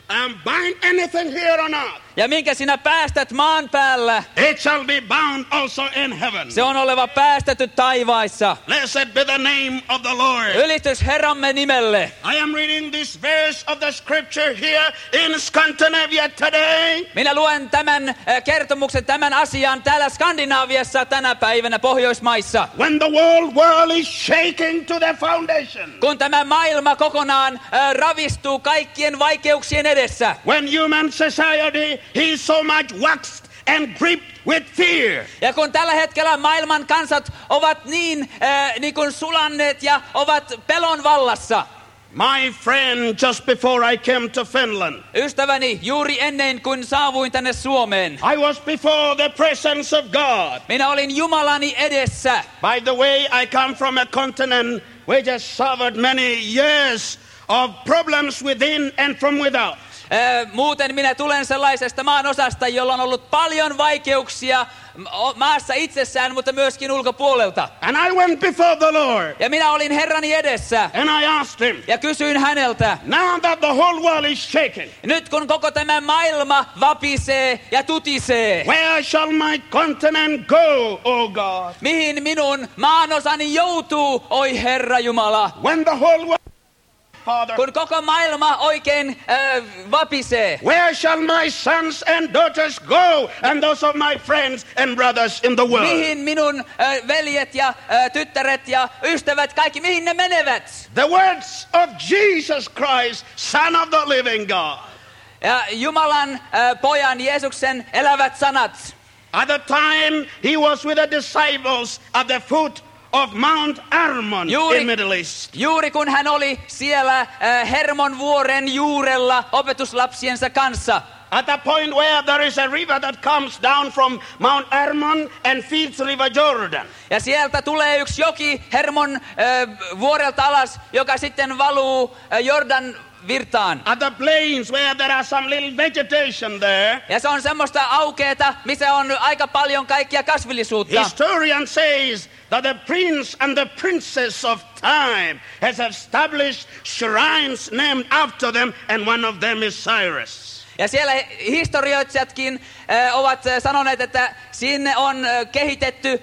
bind anything here on earth? Ja minkä sinä päästät maan päällä, it shall be bound also in heaven. Se on oleva päästetty taivaissa. Blessed be the name of the Lord. Ylitys Herramme nimelle. I am reading this verse of the scripture here in Scandinavia today. Minä luen tämän kertomuksen, tämän asian täällä Skandinaaviassa tänä päivänä Pohjoismaissa. When the whole world is shaking to the foundation. Kun tämä maailma kokonaan ravistuu kaikkien vaikeuksien edessä. When human society he so much waxed and gripped with fear. Ja kun tällä hetkellä maailman kansat ovat niin kuin sulanneet ja ovat pelon vallassa. My friend, just before I came to Finland. Ystäväni, juuri ennen kuin saavuin tänne Suomeen. I was before the presence of God. Minä olin Jumalani edessä. By the way, I come from a continent which has suffered many years of problems within and from without. Muuten minä tulen sellaisesta maan osasta, jolla on ollut paljon vaikeuksia maassa itsessään, mutta myöskin ulkopuolelta. And I went before the Lord. Ja minä olin Herrani edessä. And I asked him. Ja kysyin häneltä. Now that the whole world is shaking. Nyt kun koko tämä maailma vapisee ja tutisee. Where shall my continent go, O God? Mihin minun maanosani joutuu, oi Herra Jumala? When the whole world Father. Kun koko maailma oikein vapisee. Where shall my sons and daughters go and those of my friends and brothers in the world? Mihin minun veljet ja tyttäret ja ystävät kaikki, mihin ne menevät? The words of Jesus Christ, Son of the living God. Ja Jumalan pojan Jeesuksen elävät sanat. At the time he was with the disciples at the foot of Mount Hermon in Middle East. Juuri kun hän oli siellä Hermon vuoren juurella opetuslapsiensa kanssa. At the point where there is a river that comes down from Mount Hermon and feeds River Jordan. Ja sieltä tulee yksi joki Hermon vuorelta alas, joka sitten valuu Jordan virtaan. At the plains where there are some little vegetation there. Ja se on semmoista aukeeta, missä on aika paljon kaikkia kasvillisuutta. Historian says that the prince and the princess of time has established shrines named after them, and one of them is Cyrus. Ja siellä historioitsijatkin ovat sanoneet, että sinne on kehitetty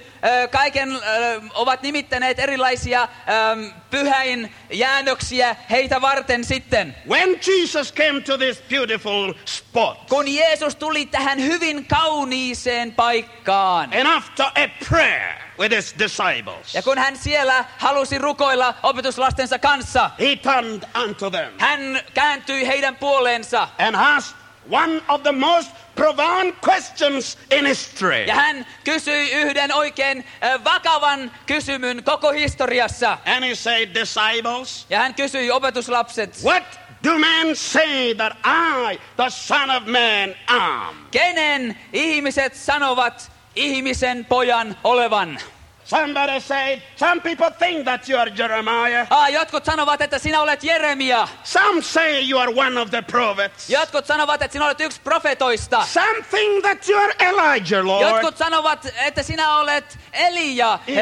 ovat nimittäneet erilaisia pyhäin jäännöksiä heitä varten sitten. When Jesus came to this beautiful spot. Kun Jeesus tuli tähän hyvin kauniiseen paikkaan. And after a prayer with his disciples. Ja kun hän siellä halusi rukoilla opetuslastensa kanssa. He turned unto them. Hän kääntyi heidän puoleensa. And asked one of the most profound questions in history. Ja hän kysyi yhden oikein vakavan kysymyn koko historiassa. And he said, disciples. Ja hän kysyi opetuslapset. What do men say that I, the Son of Man, am? Kenen ihmiset sanovat ihmisen pojan olevan? Somebody said, some people think that you are Jeremiah. Jotkut sanovat, että sinä olet Jeremia. Some say you are one of the prophets. Jotkut sanovat, että sinä olet yksi profetoista. Some think that you are Elijah, Lord. Jotkut sanovat, että sinä olet Elia, Herra.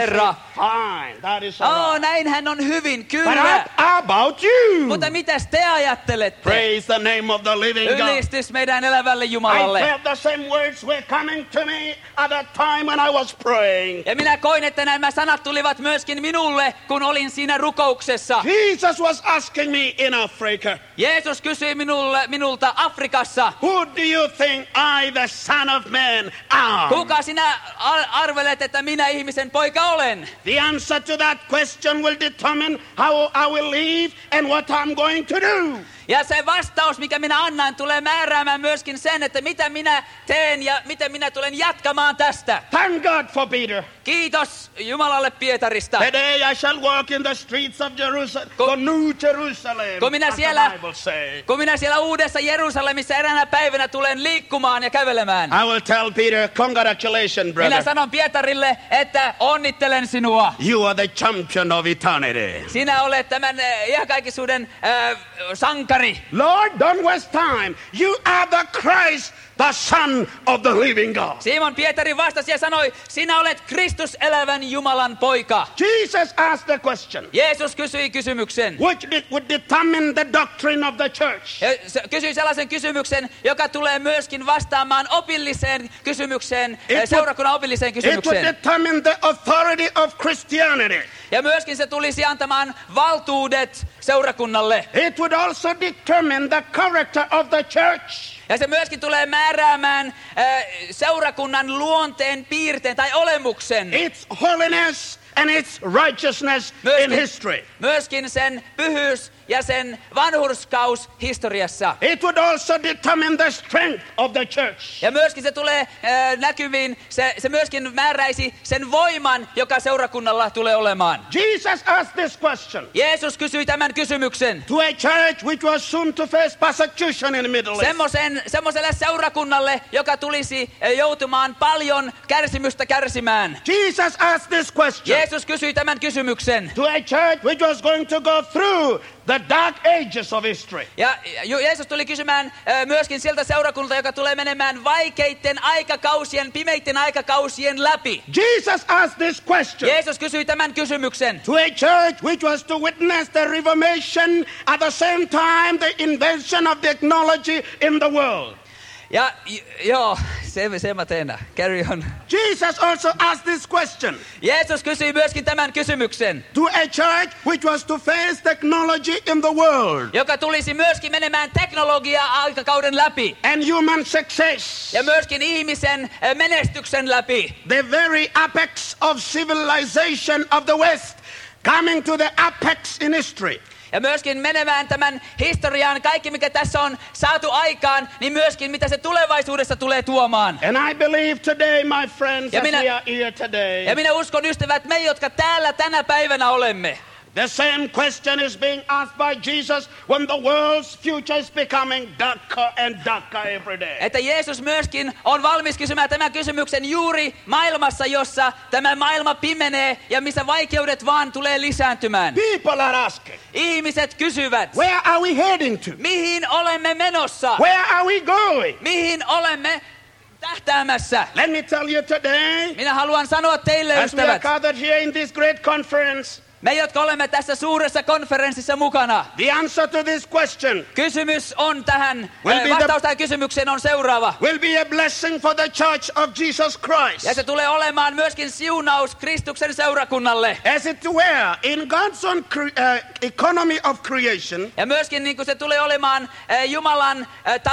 fine. That is all Oh, right. näinhän on hyvin, But kyllä. what about you? Mutta mitäs te ajattelette? Praise the name of the living God. Ylistys meidän elävälle I Jumalalle. felt the same words were coming to me at that time when I was praying. Ja minä koin, että nämä sanat tulivat myöskin minulle, kun olin siinä rukouksessa. Jesus was asking me in Africa, Jeesus kysyi minulta Afrikassa, who do you think I, the Son of Man, am? kuka sinä arvelet, että minä ihmisen poika olen? The answer to that question will determine how I will live and what I'm going to do. Ja se vastaus, mikä minä annan, tulee määräämään myöskin sen, että mitä minä teen ja miten minä tulen jatkamaan tästä. Thank God for Peter. Kiitos Jumalalle Pietarista. Today I shall walk in the streets of Jerusalem, the New Jerusalem, Kun minä as the siellä- Bible says. Kun minä siellä uudessa Jerusalemissa eräänä päivänä tulen liikkumaan ja kävelemään, I will tell Peter, congratulations, minä brother. sanon Pietarille, että onnittelen sinua. You are the champion of eternity. Sinä olet tämän iäkaikisuuden sankari. Lord, don't waste time. You are the Christ, the Son of the living God. Simon Pietari vastasi ja sanoi, sinä olet Kristus elävän Jumalan poika. Jesus asked the question, Jeesus kysyi kysymyksen. which would determine the doctrine of the church. Ja kysyi sellaisen kysymyksen, joka tulee myöskin vastaamaan opilliseen kysymykseen, seurakunnan opilliseen It would kysymykseen. determine the authority of Christianity. Ja myöskin se tulisi antamaan valtuudet seurakunnalle. It would also determine the character of the church. Ja se myöskin tulee määräämään seurakunnan luonteen, piirteen tai olemuksen. Its holiness and its righteousness in history. Myöskin sen pyhyys ja sen vanhurskaus historiassa. It would also determine the strength of the church. Ja myöskin se tulee näkyviin, se myöskin määräisi sen voiman, joka seurakunnalla tulee olemaan. Jesus asked this question Jeesus kysyi tämän kysymyksen to a church which was soon to face persecution in the Middle East. semmoiselle seurakunnalle, joka tulisi joutumaan paljon kärsimystä kärsimään. Jesus asked this question Jeesus kysyi tämän kysymyksen to a church which was going to go through the dark ages of history. Ja Jeesus tuli kysymään myöskin siltä seurakunnalta, joka tulee menemään vaikeiden aikakausien, pimeiden aikakausien läpi. Jesus asked this question Jeesus kysyi tämän kysymyksen to a church which was to witness the Reformation at the same time the invention of technology in the world. Ja joo, se mä teen. Carry on. Jesus also asked this question Jeesus kysyi myöskin tämän kysymyksen, to a church which was to face technology in the world joka tulisi myöskin menemään teknologia-aikakauden läpi. and human success, Ja myöskin ihmisen menestyksen läpi. the very apex of civilization of the West, coming to the apex in history. Ja myöskin menemään tämän historiaan, kaikki mikä tässä on saatu aikaan, niin myöskin mitä se tulevaisuudessa tulee tuomaan. And I believe today, my friends, as we are here today, Ja minä uskon, ystävät, me jotka täällä tänä päivänä olemme, the same question is being asked by Jesus when the world's future is becoming darker and darker every day. että Jeesus myöskin on valmis kysymään tämän kysymyksen juuri maailmassa, jossa tämä maailma pimenee ja missä vaikeudet vaan tulee lisääntymään. People are asking, Ihmiset kysyvät, where are we heading to? mihin olemme menossa? Where are we going? Mihin olemme tähtäämässä? Let me tell you today, Minä haluan sanoa teille, as we are ystävät, gathered here in this great conference, me jotka olemme tässä suuressa konferenssissa mukana, the answer to this question kysymys on tähän, Will be vastaus tähän kysymykseen on seuraava. will be a blessing for the church of Jesus Christ. Ja se tulee olemaan myöskin siunaus Kristuksen seurakunnalle. As it were, in God's own economy of creation, Ja myöskin niin kuin se tulee olemaan Jumalan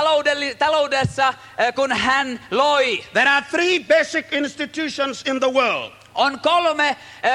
taloudessa, kun hän loi. there are three basic institutions in the world. On 3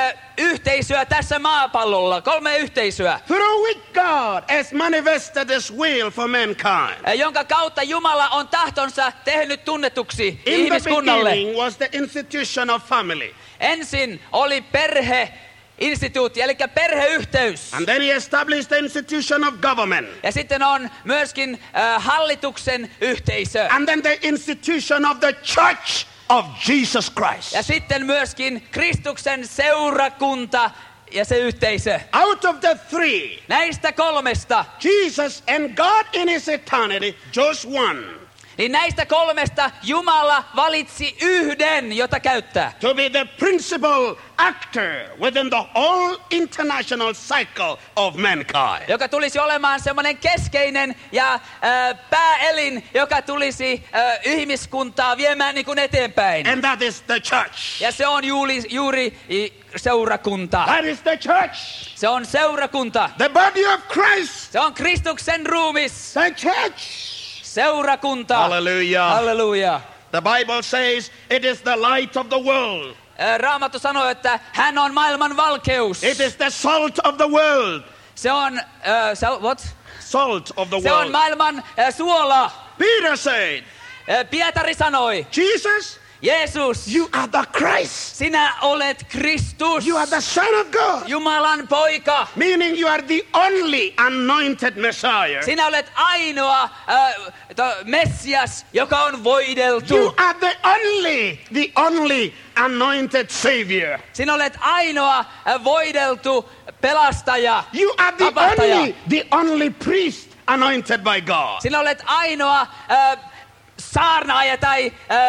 yhteisöä tässä maapallolla, 3 yhteisöä, through which God has manifested his will for mankind. Jonka kautta Jumala on tahtonsa tehnyt tunnetuksi In the ihmiskunnalle. beginning was the institution of family. Ensin oli perheinstituutti, eli perheyhteys. And then he established the institution of government. Ja sitten on myöskin hallituksen yhteisö. And then the institution of the church of Jesus Christ. Ja sitten myöskin Kristuksen seurakunta ja se yhteisö. Out of the three, Näistä 3 Jesus and God in his eternity chose one. niin näistä kolmesta Jumala valitsi yhden, jota käyttää. To be the principal actor within the whole international cycle of mankind. Joka tulisi olemaan semmoinen keskeinen ja pääelin, joka tulisi ihmiskuntaa viemään niin kuin eteenpäin. And that is the church. Ja se on juuri seurakunta. That is the church. Se on seurakunta. The body of Christ. Se on Kristuksen ruumis. The church. Seurakunta. Hallelujah. Hallelujah. The Bible says it is the light of the world. Raamattu sanoo, että hän on maailman valkeus. It is the salt of the world. Se on what? Salt of the Se on world. maailman suola. Peter said. Pietari sanoi. Jesus. Jeesus. You are the Christ. Sinä olet Kristus. You are the Son of God. Jumalan poika. Meaning you are the only anointed Messiah. Sinä olet ainoa Messias, joka on voideltu. You are the only anointed Savior. Sinä olet ainoa voideltu pelastaja. You are the only priest anointed by God. Sinä olet ainoa saarnaaja tai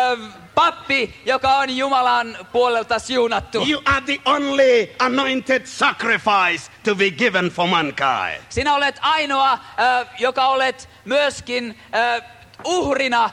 pappi, joka on Jumalan puolelta siunattu. You are the only anointed sacrifice to be given for mankind. Sinä olet ainoa, joka olet myöskin uhrina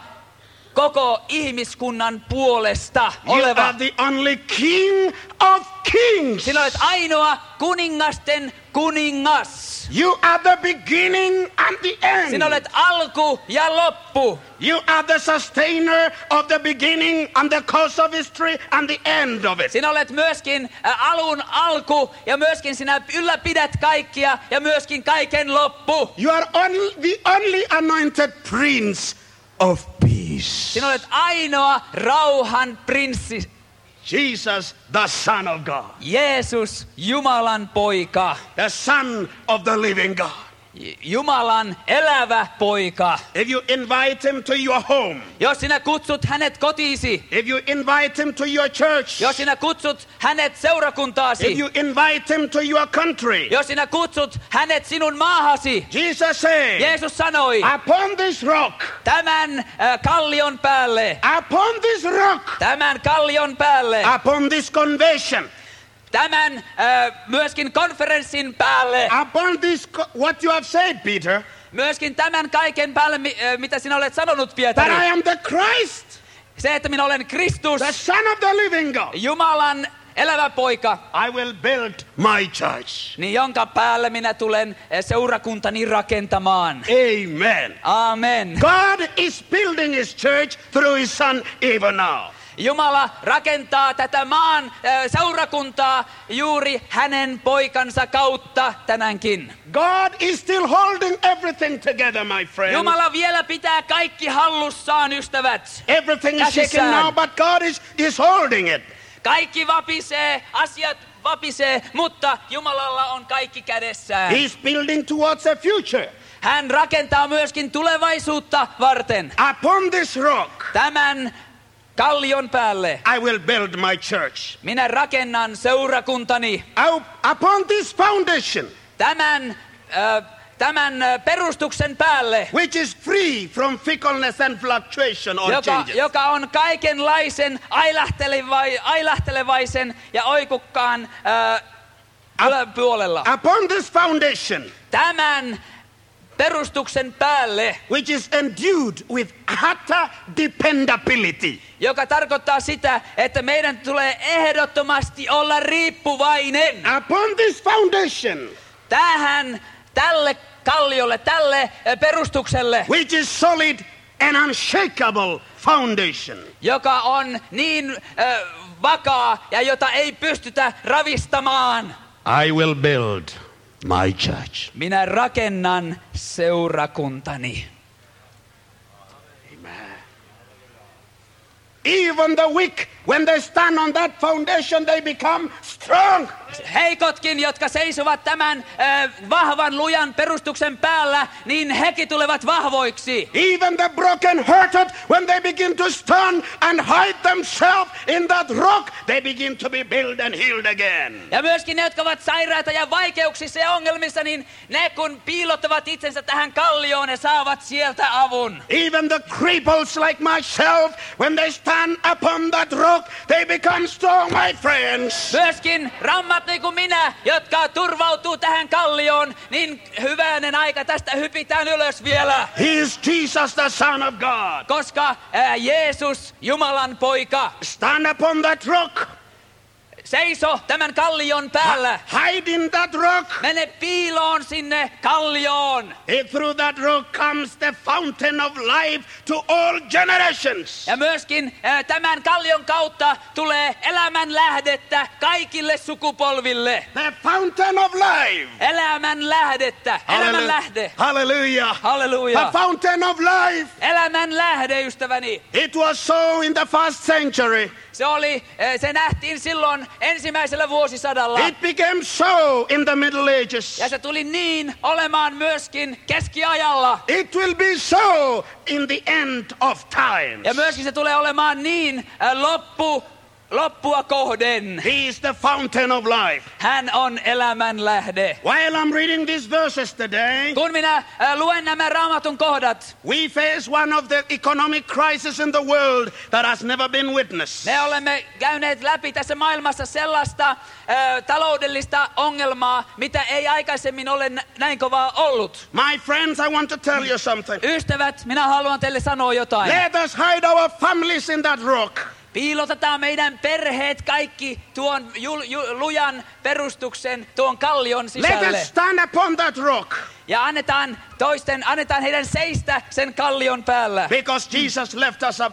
koko ihmiskunnan puolesta oleva. You are the only King of kings. Sinä olet ainoa kuningasten kuningas. You are the beginning and the end. Sinä olet alku ja loppu. You are the sustainer of the beginning and the course of history and the end of it. Sinä olet myöskin alun alku ja myöskin sinä ylläpidät kaikkia ja myöskin kaiken loppu. You are the only anointed prince of peace. Sinä olet ainoa rauhan prinssi. Jesus, the Son of God. Jeesus, Jumalan poika. The Son of the living God. Jumalan elävä poika. If you invite him to your home. Jos sinä kutsut hänet kotiisi. If you invite him to your church. Jos sinä kutsut hänet seurakuntaasi. If you invite him to your country. Jos sinä kutsut hänet sinun maahasi. Jesus said. Jeesus sanoi. Upon this rock. Tämän kallion päälle. Upon this rock. Tämän kallion päälle. Upon this convention. Tämän myöskin konferenssin päälle. Upon this, what you have said, Peter. Myöskin tämän kaiken päälle, mitä sinä olet sanonut, Pietari. That I am the Christ. Se, että minä olen Kristus. The Son of the living God. Jumalan elävä poika. I will build my church. Niin jonka päälle minä tulen seurakuntani rakentamaan. Amen. Amen. God is building his church through his Son even now. Jumala rakentaa tätä maan seurakuntaa juuri hänen poikansa kautta tänäänkin. God is still holding everything together, my friend. Jumala vielä pitää kaikki hallussaan, ystävät. Everything is shaken now, but God is holding it. Kaikki vapisee, asiat vapisee, mutta Jumalalla on kaikki kädessään. He's building towards a future. Hän rakentaa myöskin tulevaisuutta varten. Upon this rock. Tämän kallion päälle. I will build my church. Minä rakennan seurakuntani. Upon this foundation. Tämän perustuksen päälle. Which is free from fickleness and fluctuation or changes. Joka on kaikenlaisen ailahtelevaisen ja oikukkaan puolella. Upon this foundation. Tämän perustuksen päälle. Which is endued with utter dependability. Joka tarkoittaa sitä, että meidän tulee ehdottomasti olla riippuvainen. Upon this foundation. Tälle kalliolle, tälle perustukselle. Which is solid and unshakable foundation. Joka on niin vakaa ja jota ei pystytä ravistamaan. I will build my church. Minä rakennan seurakuntani. Amen. Even the weak, when they stand on that foundation, they become strong. Heikotkin, jotka seisovat tämän vahvan lujan perustuksen päällä, niin hekin tulevat vahvoiksi. Even the broken-hearted, when they begin to stand and hide themselves in that rock, they begin to be built and healed again. Ja myöskin ne, jotka ovat sairaita ja vaikeuksissa ja ongelmissa, niin ne kun piilottavat itsensä tähän kallioon, ne saavat sieltä avun. Even the cripples like myself, when they stand upon that rock, they become strong, my friends. Myöskin rammat niin kuin minä, jotka turvautuu tähän kallioon, niin hyvänen aika tästä hypitään ylös vielä. He is Jesus, the Son of God. Koska Jeesus, Jumalan poika, stand upon that rock. Seiso tämän kallion päällä. Hide in that rock. Mene piiloon sinne kallioon. Through that rock comes the fountain of life to all generations. Ja myöskin tämän kallion kautta tulee elämän lähdettä kaikille sukupolville. The fountain of life. Elämän lähdettä. Elämän lähde. Hallelujah. Hallelujah. The fountain of life. Elämän lähde, ystäväni. It was so in the first century. Se nähtiin silloin ensimmäisellä vuosisadalla. It became so in the Middle Ages. Ja se tuli niin olemaan myöskin keskiajalla. It will be so in the end of times. Ja myöskin se tulee olemaan niin loppua kohden. He is the fountain of life. Hän on elämän lähde. While I'm reading these verses today, kun minä luen nämä Raamatun kohdat, we face one of the economic crises in the world that has never been witnessed. Me olemme käyneet läpi tässä maailmassa sellaista taloudellista ongelmaa, mitä ei aikaisemmin ole näin kovaa ollut. My friends, I want to tell you something. Ystävät, minä haluan teille sanoa jotain. Let us hide our families in that rock. Piilotetaan meidän perheet kaikki tuon lujan perustuksen, tuon kallion sisälle. Let us stand upon that rock. Ja annetaan heidän seistä sen kallion päällä. Because Jesus left us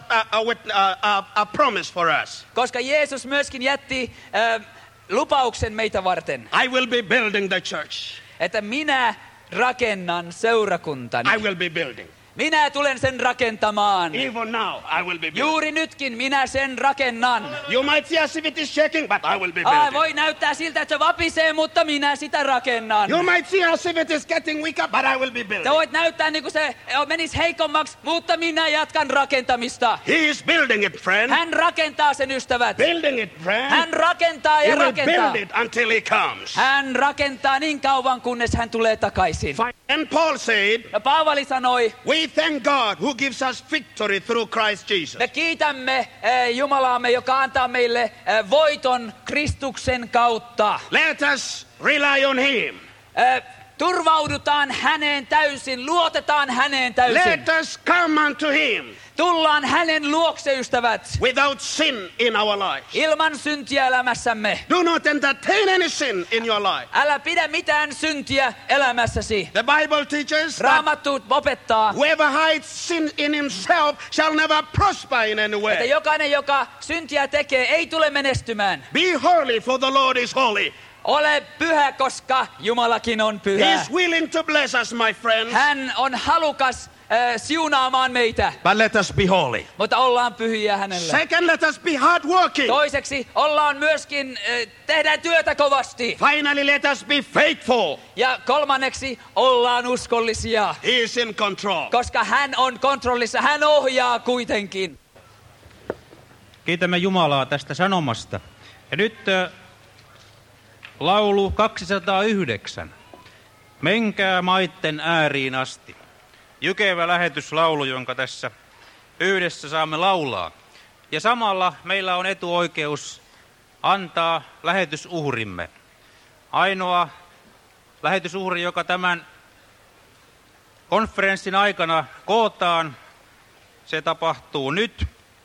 a promise for us. Koska Jeesus myöskin jätti lupauksen meitä varten. I will be building the church. Että minä rakennan seurakuntani. I will be building. Minä tulen sen rakentamaan. Even now, I will be building. Juuri nytkin minä sen rakennan. You might see as if it is shaking, but I will be building. Voi näyttää siltä, että se vapisee, mutta minä sitä rakennan. You might see as if it is getting weaker, but I will be building. Sä voit näyttää niin kuin se menisi heikommaksi, mutta minä jatkan rakentamista. He is building it, friend. Hän rakentaa sen, ystävät. Building it, friend. Hän rakentaa ja rakentaa. He will build it until he comes. Hän rakentaa niin kauan, kunnes hän tulee takaisin. And Paul said, ja Paavali sanoi, we thank God who gives us victory through Christ Jesus. Me kiitämme Jumalaamme, joka antaa meille voiton Kristuksen kautta. Let us rely on him. Turvaudutaan häneen täysin, luotetaan häneen täysin. Let us come unto him. Tullaan hänen luokse, ystävät. Without sin in our lives. Ilman syntiä elämässämme. Do not entertain any sin in your life. Älä pidä mitään syntiä elämässäsi. The Bible teaches Raamattu opettaa, whoever hides sin in himself shall never prosper in any way. Että jokainen, joka syntiä tekee, ei tule menestymään. Be holy, for the Lord is holy. Ole pyhä, koska Jumalakin on pyhä. He is willing to bless us, my friends. Hän on halukas siunaamaan meitä. But let us be holy. Mutta ollaan pyhiä hänelle. Second, let us be hardworking. Toiseksi ollaan myöskin tehdään työtä kovasti. Finally, let us be faithful. Ja kolmanneksi ollaan uskollisia. He is in control. Koska hän on kontrollissa, hän ohjaa kuitenkin. Kiitämme Jumalaa tästä sanomasta. Ja nyt laulu 209. Menkää maitten ääriin asti. Jykevä lähetyslaulu, jonka tässä yhdessä saamme laulaa. Ja samalla meillä on etuoikeus antaa lähetysuhrimme. Ainoa lähetysuhri, joka tämän konferenssin aikana kootaan, se tapahtuu nyt.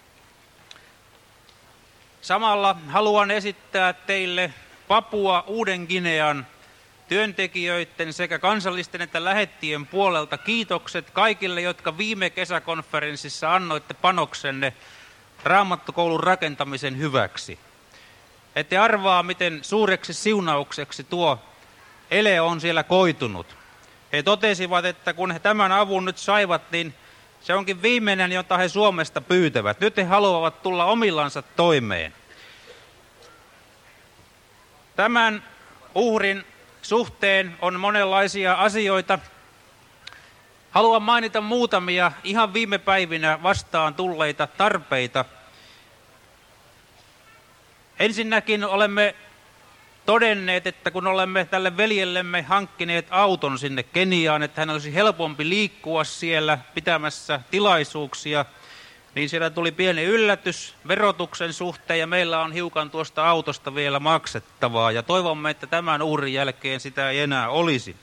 Samalla haluan esittää teille Papua Uuden-Ginean työntekijöiden sekä kansallisten että lähettien puolelta kiitokset kaikille, jotka viime kesäkonferenssissa annoitte panoksenne Raamattukoulun rakentamisen hyväksi. Ette arvaa, miten suureksi siunaukseksi tuo ele on siellä koitunut. He totesivat, että kun he tämän avun nyt saivat, niin Se onkin viimeinen, jota he Suomesta pyytävät. Nyt he haluavat tulla omillansa toimeen. Tämän uhrin suhteen on monenlaisia asioita. Haluan mainita muutamia ihan viime päivinä vastaan tulleita tarpeita. Ensinnäkin olemme todenneet, että kun olemme tälle veljellemme hankkineet auton sinne Keniaan, että hän olisi helpompi liikkua siellä pitämässä tilaisuuksia, niin siellä tuli pieni yllätys verotuksen suhteen ja meillä on hiukan tuosta autosta vielä maksettavaa ja toivomme, että tämän uhrin jälkeen sitä ei enää olisi.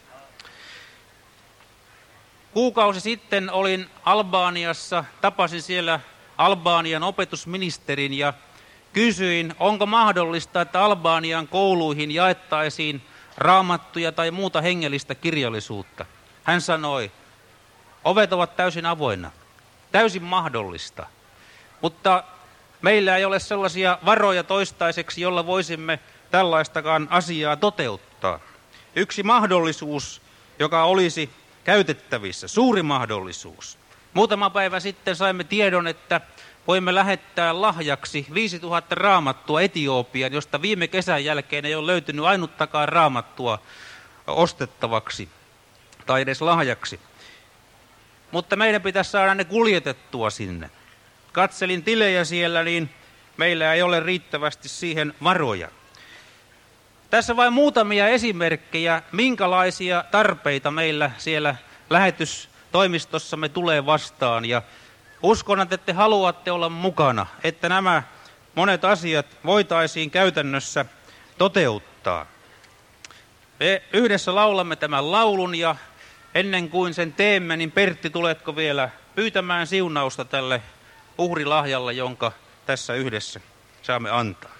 Kuukausi sitten olin Albaniassa, tapasin siellä Albanian opetusministerin ja kysyin, onko mahdollista, että Albanian kouluihin jaettaisiin raamattuja tai muuta hengellistä kirjallisuutta. Hän sanoi, ovet ovat täysin avoinna, täysin mahdollista, mutta meillä ei ole sellaisia varoja toistaiseksi, jolla voisimme tällaistakaan asiaa toteuttaa. Yksi mahdollisuus, joka olisi käytettävissä, suuri mahdollisuus. Muutama päivä sitten saimme tiedon, että voimme lähettää lahjaksi 5000 raamattua Etiopiaan, josta viime kesän jälkeen ei ole löytynyt ainuttakaan raamattua ostettavaksi tai edes lahjaksi. Mutta meidän pitäisi saada ne kuljetettua sinne. Katselin tilejä siellä, niin meillä ei ole riittävästi siihen varoja. Tässä vain muutamia esimerkkejä, minkälaisia tarpeita meillä siellä lähetystoimistossamme tulee vastaan. Ja uskon, että te haluatte olla mukana, että nämä monet asiat voitaisiin käytännössä toteuttaa. Me yhdessä laulamme tämän laulun ja ennen kuin sen teemme, niin Pertti, tuletko vielä pyytämään siunausta tälle uhrilahjalle, jonka tässä yhdessä saamme antaa?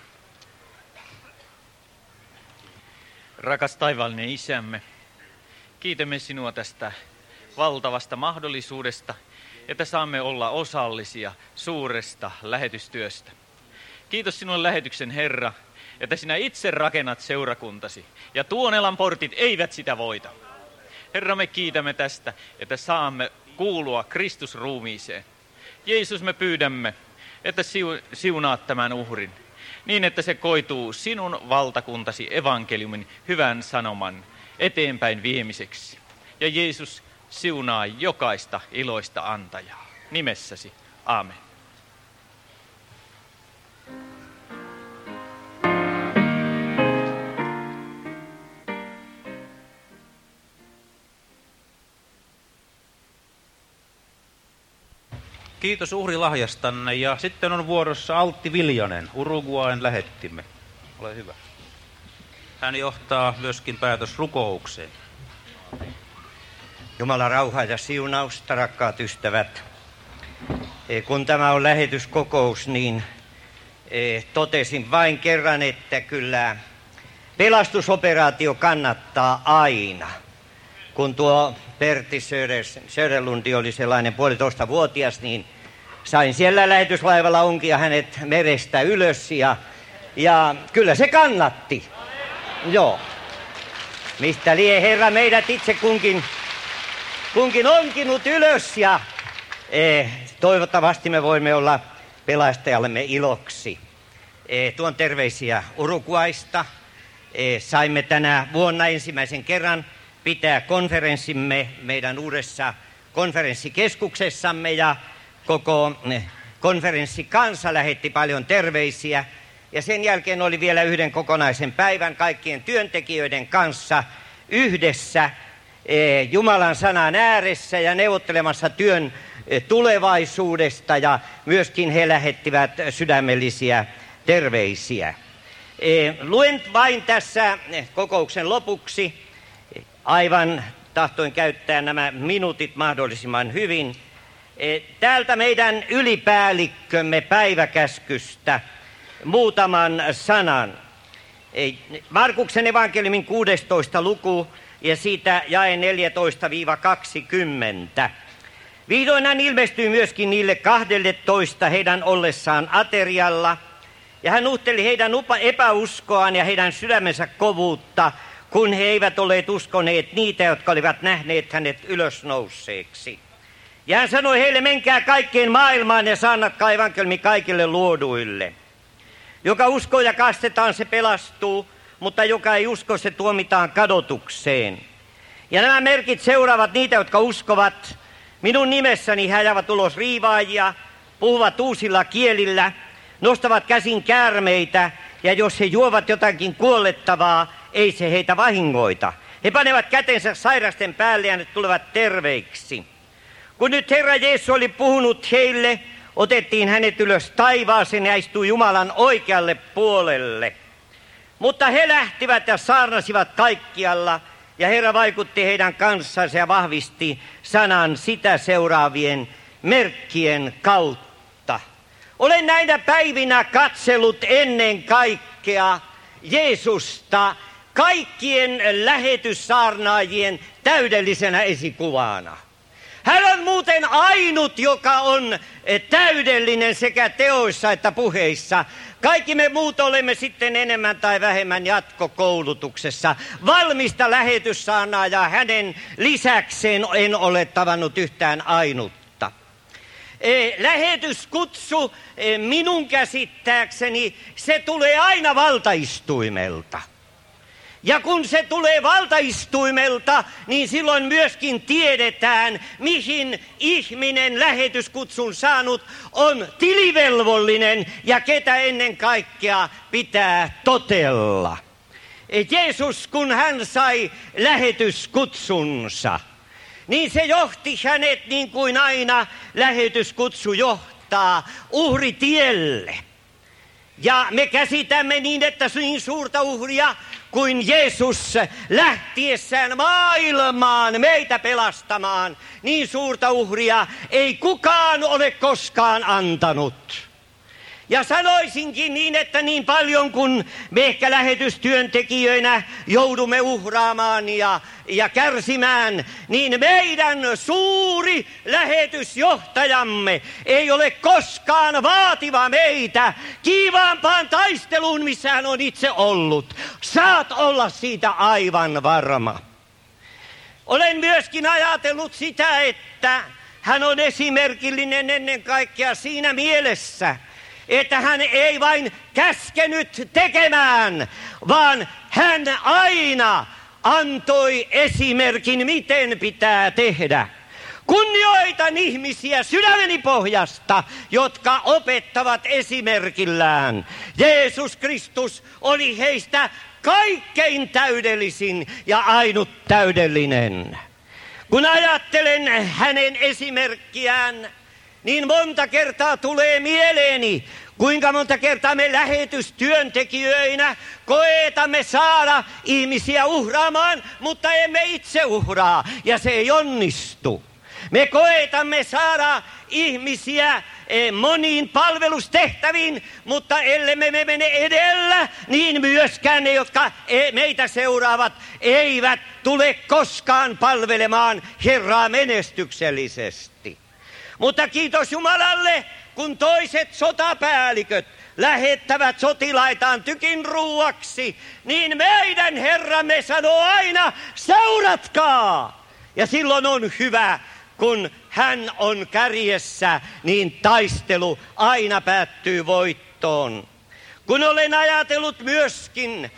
Rakas taivaallinen Isämme, kiitämme sinua tästä valtavasta mahdollisuudesta, että saamme olla osallisia suuresta lähetystyöstä. Kiitos sinulle lähetyksen Herra, että sinä itse rakennat seurakuntasi ja Tuonelan portit eivät sitä voita. Herra, me kiitämme tästä, että saamme kuulua Kristusruumiiseen. Jeesus, me pyydämme, että siunaat tämän uhrin, niin että se koituu sinun valtakuntasi evankeliumin hyvän sanoman eteenpäin viemiseksi. Ja Jeesus siunaa jokaista iloista antajaa. Nimessäsi. Aamen. Kiitos uhrilahjastanne ja sitten on vuorossa Altti Viljanen, Uruguayn lähettimme. Ole hyvä. Hän johtaa myöskin päätösrukoukseen. Jumalan rauhaa ja siunausta, rakkaat ystävät. Kun tämä on lähetyskokous, niin totesin vain kerran, että kyllä pelastusoperaatio kannattaa aina. Kun tuo Pertti Söderlundi oli sellainen 1,5-vuotias, niin sain siellä lähetyslaivalla onkia hänet merestä ylös ja kyllä se kannatti. Joo. Mistä lie Herra meidät itse kunkin onkinut ylös ja toivottavasti me voimme olla pelastajallemme iloksi. Tuon terveisiä Uruguaysta. Saimme tänä vuonna ensimmäisen kerran pitää konferenssimme meidän uudessa konferenssikeskuksessamme ja koko konferenssikansa lähetti paljon terveisiä. Ja sen jälkeen oli vielä yhden kokonaisen päivän kaikkien työntekijöiden kanssa yhdessä Jumalan sanan ääressä ja neuvottelemassa työn tulevaisuudesta ja myöskin he lähettivät sydämellisiä terveisiä. Luen vain tässä kokouksen lopuksi, aivan tahtoin käyttää nämä minuutit mahdollisimman hyvin, täältä meidän ylipäällikkömme päiväkäskystä muutaman sanan. Markuksen evankeliumin 16. luku ja siitä jae 14-20. Vihdoin hän ilmestyi myöskin niille 12 heidän ollessaan aterialla, ja hän nuhteli heidän epäuskoaan ja heidän sydämensä kovuutta, kun he eivät olleet uskoneet niitä, jotka olivat nähneet hänet ylösnouseeksi. Ja hän sanoi heille, menkää kaikkeen maailmaan ja saarnatkaa evankeliumi kaikille luoduille. Joka uskoo ja kastetaan, se pelastuu, mutta joka ei usko, se tuomitaan kadotukseen. Ja nämä merkit seuraavat niitä, jotka uskovat. Minun nimessäni he ajavat ulos riivaajia, puhuvat uusilla kielillä, nostavat käsin käärmeitä, ja jos he juovat jotakin kuollettavaa, ei se heitä vahingoita. He panevat kätensä sairasten päälle ja ne tulevat terveiksi. Kun nyt Herra Jeesus oli puhunut heille, otettiin hänet ylös taivaaseen ja istui Jumalan oikealle puolelle. Mutta he lähtivät ja saarnasivat kaikkialla, ja Herra vaikutti heidän kanssansa ja vahvisti sanan sitä seuraavien merkkien kautta. Olen näinä päivinä katsellut ennen kaikkea Jeesusta kaikkien lähetyssaarnaajien täydellisenä esikuvana. Hän on muuten ainut, joka on täydellinen sekä teoissa että puheissa. Kaikki me muut olemme sitten enemmän tai vähemmän jatkokoulutuksessa. Valmista lähetyssaarnaajaa hänen lisäkseen en ole tavannut yhtään ainutta. Lähetyskutsu minun käsittääkseni, se tulee aina valtaistuimelta. Ja kun se tulee valtaistuimelta, niin silloin myöskin tiedetään, mihin ihminen lähetyskutsun saanut on tilivelvollinen ja ketä ennen kaikkea pitää totella. Jeesus, kun hän sai lähetyskutsunsa, niin se johti hänet niin kuin aina lähetyskutsu johtaa uhritielle. Ja me käsitämme niin, että niin suurta uhria kuin Jeesus lähtiessään maailmaan meitä pelastamaan, niin suurta uhria ei kukaan ole koskaan antanut. Ja sanoisinkin niin, että niin paljon kuin me ehkä lähetystyöntekijöinä joudumme uhraamaan ja kärsimään, niin meidän suuri lähetysjohtajamme ei ole koskaan vaativa meitä kiivaampaan taisteluun, missä hän on itse ollut. Saat olla siitä aivan varma. Olen myöskin ajatellut sitä, että hän on esimerkillinen ennen kaikkea siinä mielessä, että hän ei vain käskenyt tekemään, vaan hän aina antoi esimerkin, miten pitää tehdä. Kunnioitan ihmisiä sydämeni pohjasta, jotka opettavat esimerkillään. Jeesus Kristus oli heistä kaikkein täydellisin ja ainut täydellinen. Kun ajattelen hänen esimerkkiään, niin monta kertaa tulee mieleeni, kuinka monta kertaa me lähetystyöntekijöinä koetamme saada ihmisiä uhraamaan, mutta emme itse uhraa, ja se ei onnistu. Me koetamme saada ihmisiä moniin palvelustehtäviin, mutta ellemme me mene edellä, niin myöskään ne, jotka meitä seuraavat, eivät tule koskaan palvelemaan Herraa menestyksellisesti. Mutta kiitos Jumalalle, kun toiset sotapäälliköt lähettävät sotilaitaan tykin ruuaksi, niin meidän Herramme sanoo aina, seuratkaa! Ja silloin on hyvä, kun hän on kärjessä, niin taistelu aina päättyy voittoon. Kun olen ajatellut myöskin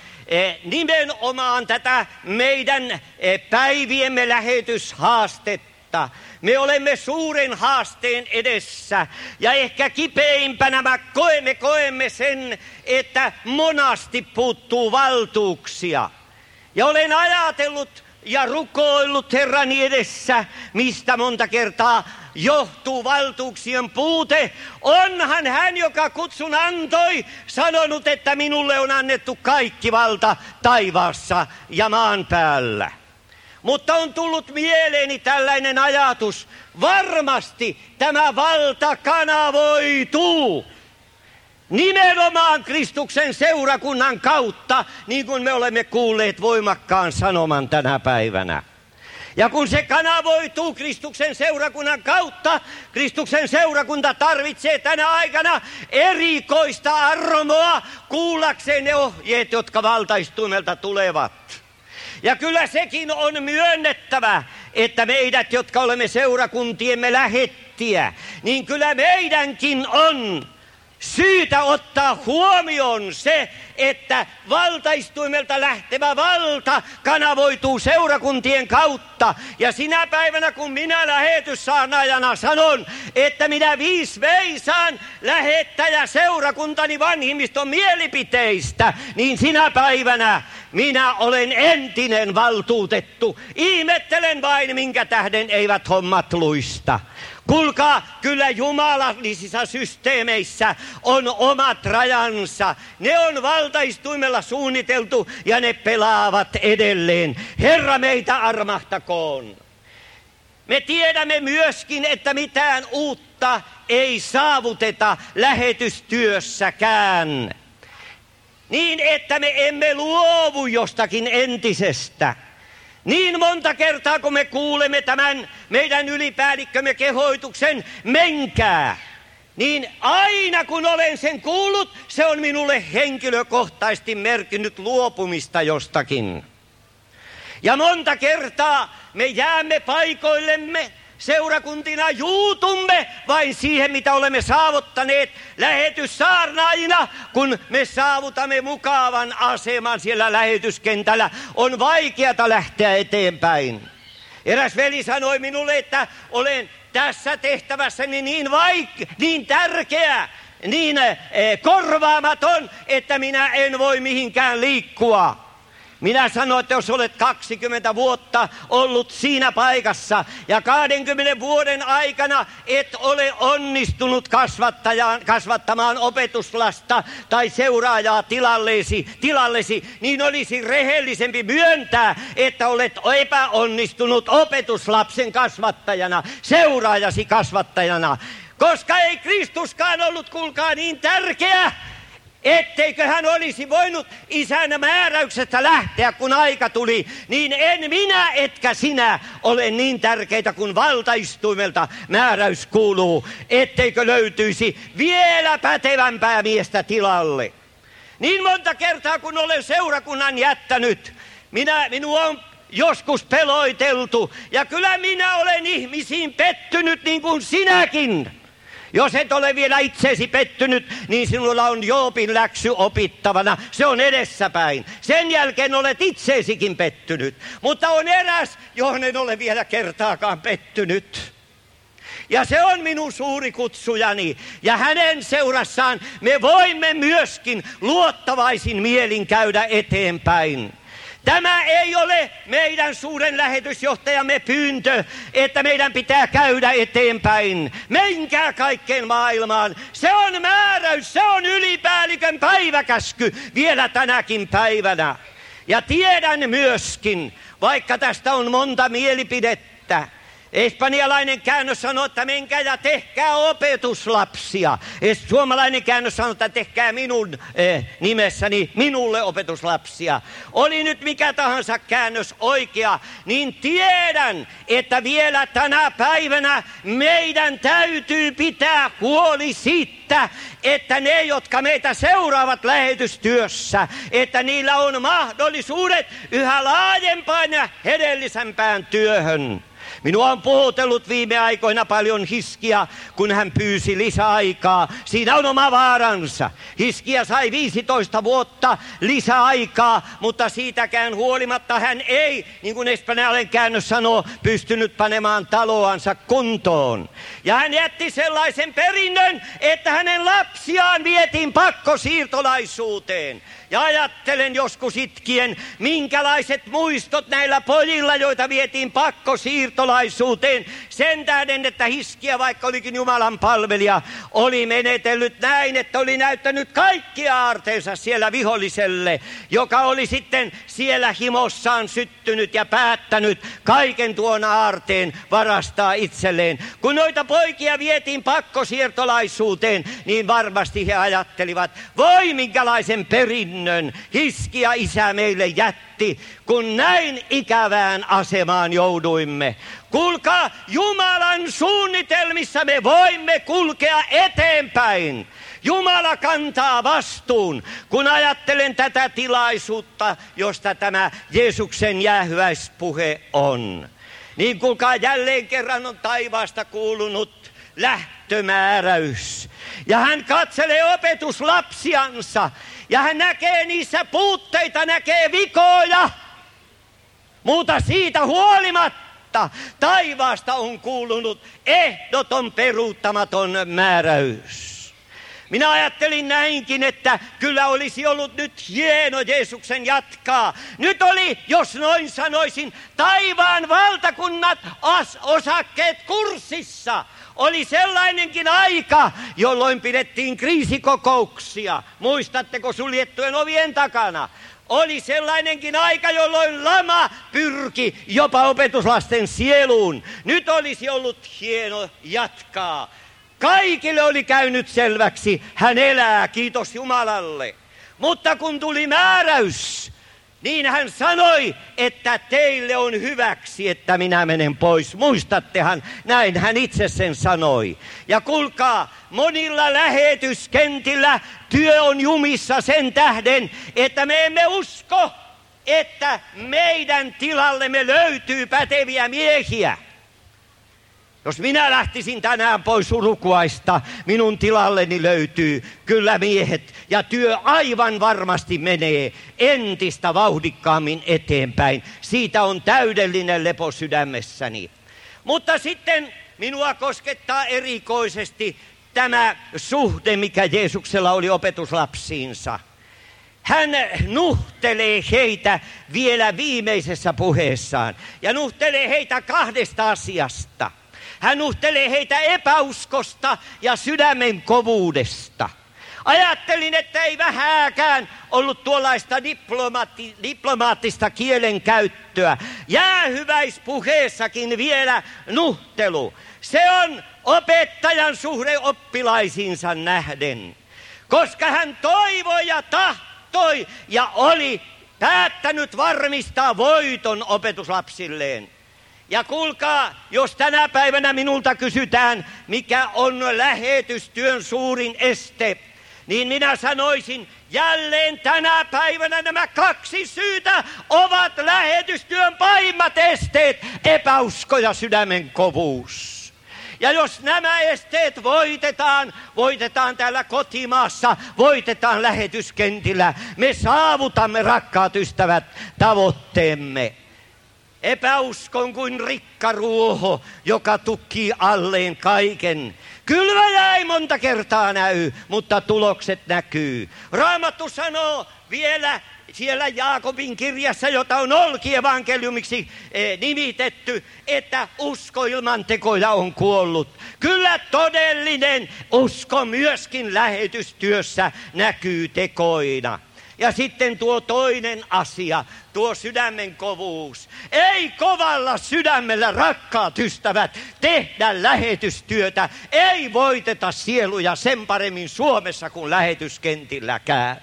nimenomaan tätä meidän päiviemme lähetyshaastetta, me olemme suuren haasteen edessä ja ehkä kipeimpänä koemme sen, että monasti puuttuu valtuuksia. Ja olen ajatellut ja rukoillut Herrani edessä, mistä monta kertaa johtuu valtuuksien puute. Onhan hän, joka kutsun antoi, sanonut, että minulle on annettu kaikki valta taivaassa ja maan päällä. Mutta on tullut mieleeni tällainen ajatus, varmasti tämä valta kanavoituu nimenomaan Kristuksen seurakunnan kautta, niin kuin me olemme kuulleet voimakkaan sanoman tänä päivänä. Ja kun se kanavoituu Kristuksen seurakunnan kautta, Kristuksen seurakunta tarvitsee tänä aikana erikoista armoa kuullakseen ne ohjeet, jotka valtaistuimelta tulevat. Ja kyllä sekin on myönnettävä, että meidät, jotka olemme seurakuntiemme lähettiä, niin kyllä meidänkin on syytä ottaa huomioon se, että valtaistuimelta lähtevä valta kanavoituu seurakuntien kautta. Ja sinä päivänä, kun minä lähetyssaarnaajana sanon, että minä veisaan lähettäjä seurakuntani vanhimmiston mielipiteistä, niin sinä päivänä minä olen entinen valtuutettu. Ihmettelen vain, minkä tähden eivät hommat luista. Kuulkaa, kyllä jumalallisissa systeemeissä on omat rajansa. Ne on valtaistuimella suunniteltu ja ne pelaavat edelleen. Herra meitä armahtakoon. Me tiedämme myöskin, että mitään uutta ei saavuteta lähetystyössäkään. Niin, että me emme luovu jostakin entisestä. Niin monta kertaa, kun me kuulemme tämän meidän ylipäällikkömme kehoituksen, menkää, niin aina kun olen sen kuullut, se on minulle henkilökohtaisesti merkinnyt luopumista jostakin. Ja monta kertaa me jäämme paikoillemme, seurakuntina juutumme vain siihen, mitä olemme saavuttaneet lähetyssaarnaajina, kun me saavutamme mukavan aseman siellä lähetyskentällä. On vaikeata lähteä eteenpäin. Eräs veli sanoi minulle, että olen tässä tehtävässäni niin tärkeä, niin korvaamaton, että minä en voi mihinkään liikkua. Minä sanoin, että jos olet 20 vuotta ollut siinä paikassa ja 20 vuoden aikana et ole onnistunut kasvattamaan opetuslasta tai seuraajaa tilallesi, niin olisi rehellisempi myöntää, että olet epäonnistunut opetuslapsen kasvattajana, seuraajasi kasvattajana. Koska ei Kristuskaan ollut, kuulkaa, niin tärkeä, etteikö hän olisi voinut isän määräyksestä lähteä, kun aika tuli, niin en minä etkä sinä ole niin tärkeitä, kun valtaistuimelta määräys kuuluu, etteikö löytyisi vielä pätevämpää miestä tilalle. Niin monta kertaa, kun olen seurakunnan jättänyt, minua on joskus peloiteltu, ja kyllä minä olen ihmisiin pettynyt niin kuin sinäkin. Jos et ole vielä itseesi pettynyt, niin sinulla on Joobin läksy opittavana. Se on edessäpäin. Sen jälkeen olet itseesikin pettynyt. Mutta on eräs, johon en ole vielä kertaakaan pettynyt. Ja se on minun suuri kutsujani. Ja hänen seurassaan me voimme myöskin luottavaisin mielin käydä eteenpäin. Tämä ei ole meidän suuren lähetysjohtajamme pyyntö, että meidän pitää käydä eteenpäin. Menkää kaikkeen maailmaan. Se on määräys, se on ylipäällikön päiväkäsky vielä tänäkin päivänä. Ja tiedän myöskin, vaikka tästä on monta mielipidettä, espanjalainen käännös sanoo, että menkää ja tehkää opetuslapsia. Suomalainen käännös sanoo, että tehkää minun nimessäni minulle opetuslapsia. Oli nyt mikä tahansa käännös oikea, niin tiedän, että vielä tänä päivänä meidän täytyy pitää huoli siitä, että ne, jotka meitä seuraavat lähetystyössä, että niillä on mahdollisuudet yhä laajempaan ja hedellisempään työhön. Minua on puhutellut viime aikoina paljon Hiskia, kun hän pyysi lisäaikaa. Siinä on oma vaaransa. Hiskia sai 15 vuotta lisäaikaa, mutta siitäkään huolimatta hän ei, niin kuin espanjalainen käännös sanoo, pystynyt panemaan taloansa kuntoon. Ja hän jätti sellaisen perinnön, että hänen lapsiaan vietiin pakkosiirtolaisuuteen. Ja ajattelen joskus itkien, minkälaiset muistot näillä pojilla, joita vietiin pakkosiirtolaisuuteen. Sen tähden, että Hiskia, vaikka olikin Jumalan palvelija, oli menetellyt näin, että oli näyttänyt kaikki aarteensa siellä viholliselle, joka oli sitten siellä himossaan syttynyt ja päättänyt kaiken tuon aarteen varastaa itselleen. Kun noita poikia vietiin pakkosiirtolaisuuteen, niin varmasti he ajattelivat, voi minkälaisen perinnön Hiskia isä meille jätti, kun näin ikävään asemaan jouduimme. Kuulkaa, Jumalan suunnitelmissa me voimme kulkea eteenpäin. Jumala kantaa vastuun, kun ajattelen tätä tilaisuutta, josta tämä Jeesuksen jäähyväispuhe on. Niin kuulkaa, jälleen kerran on taivaasta kuulunut lähtömääräys. Ja hän katselee opetuslapsiansa ja hän näkee niissä puutteita, näkee vikoja. Mutta siitä huolimatta taivaasta on kuulunut ehdoton peruuttamaton määräys. Minä ajattelin näinkin, että kyllä olisi ollut nyt hieno Jeesuksen jatkaa. Nyt oli, jos noin sanoisin, taivaan valtakunnat osakkeet kurssissa. Oli sellainenkin aika, jolloin pidettiin kriisikokouksia. Muistatteko suljettujen ovien takana? Oli sellainenkin aika, jolloin lama pyrki jopa opetuslasten sieluun. Nyt olisi ollut hieno jatkaa. Kaikille oli käynyt selväksi, hän elää, kiitos Jumalalle. Mutta kun tuli määräys, niin hän sanoi, että teille on hyväksi, että minä menen pois. Muistattehan, näin hän itse sen sanoi. Ja kuulkaa, monilla lähetyskentillä työ on jumissa sen tähden, että me emme usko, että meidän tilallemme löytyy päteviä miehiä. Jos minä lähtisin tänään pois Uruguaysta, minun tilalleni löytyy kyllä miehet. Ja työ aivan varmasti menee entistä vauhdikkaammin eteenpäin. Siitä on täydellinen lepo sydämessäni. Mutta sitten minua koskettaa erikoisesti tämä suhde, mikä Jeesuksella oli opetuslapsiinsa. Hän nuhtelee heitä vielä viimeisessä puheessaan. Ja nuhtelee heitä kahdesta asiasta. Hän nuhtelee heitä epäuskosta ja sydämen kovuudesta. Ajattelin, että ei vähääkään ollut tuollaista diplomaattista kielenkäyttöä. Jäähyväispuheessakin vielä nuhtelu. Se on opettajan suhde oppilaisiinsa nähden. Koska hän toivoi ja tahtoi ja oli päättänyt varmistaa voiton opetuslapsilleen. Ja kuulkaa, jos tänä päivänä minulta kysytään, mikä on lähetystyön suurin este, niin minä sanoisin, jälleen tänä päivänä nämä kaksi syytä ovat lähetystyön pahimmat esteet, epäusko ja sydämen kovuus. Ja jos nämä esteet voitetaan täällä kotimaassa, voitetaan lähetyskentillä, me saavutamme, rakkaat ystävät, tavoitteemme. Epäuskon kuin rikkaruoho, joka tukkii alleen kaiken. Kylväjä ei monta kertaa näy, mutta tulokset näkyy. Raamattu sanoo vielä siellä Jaakobin kirjassa, jota on olkievankeliumiksi nimitetty, että usko ilman tekoja on kuollut. Kyllä todellinen usko myöskin lähetystyössä näkyy tekoina. Ja sitten tuo toinen asia, tuo sydämen kovuus. Ei kovalla sydämellä, rakkaat ystävät, tehdä lähetystyötä. Ei voiteta sieluja sen paremmin Suomessa kuin lähetyskentilläkään.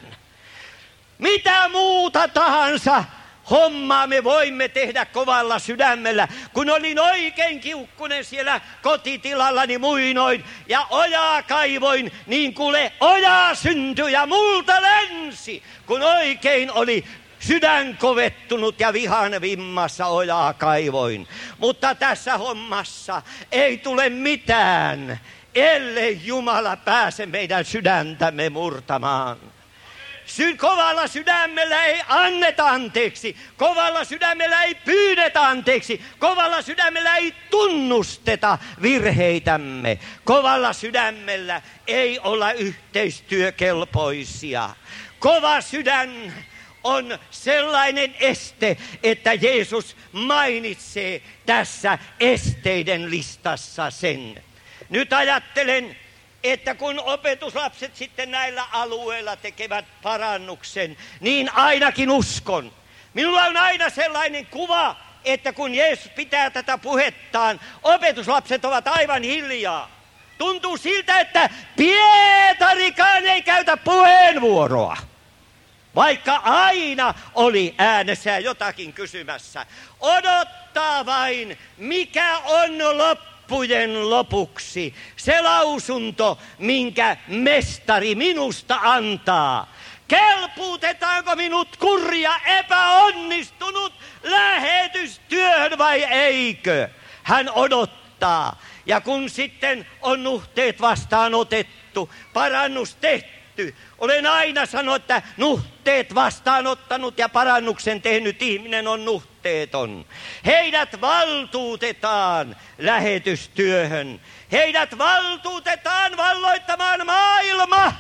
Mitä muuta tahansa hommaa me voimme tehdä kovalla sydämellä. Kun olin oikein kiukkunen siellä kotitilallani muinoin ja ojaa kaivoin, niin kuule ojaa syntyi ja multa lensi. Kun oikein oli sydän kovettunut ja vihan vimmassa ojaa kaivoin. Mutta tässä hommassa ei tule mitään, ellei Jumala pääse meidän sydäntämme murtamaan. Kovalla sydämellä ei anneta anteeksi, kovalla sydämellä ei pyydetä anteeksi, kovalla sydämellä ei tunnusteta virheitämme, kovalla sydämellä ei olla yhteistyökelpoisia. Kova sydän on sellainen este, että Jeesus mainitsee tässä esteiden listassa sen. Nyt ajattelen, että kun opetuslapset sitten näillä alueilla tekevät parannuksen, niin ainakin uskon. Minulla on aina sellainen kuva, että kun Jeesus pitää tätä puhettaan, opetuslapset ovat aivan hiljaa. Tuntuu siltä, että Pietarikaan ei käytä puheenvuoroa. Vaikka aina oli äänessä jotakin kysymässä. Odottaa vain, mikä on loppujen lopuksi se lausunto, minkä mestari minusta antaa. Kelpuutetaanko minut kurja epäonnistunut lähetystyöhön hän vai eikö? Hän odottaa. Ja kun sitten on nuhteet vastaanotettu, parannus tehty, olen aina sanonut, että nuhteet vastaanottanut ja parannuksen tehnyt ihminen on nuhteeton. Heidät valtuutetaan lähetystyöhön. Heidät valtuutetaan valloittamaan maailma.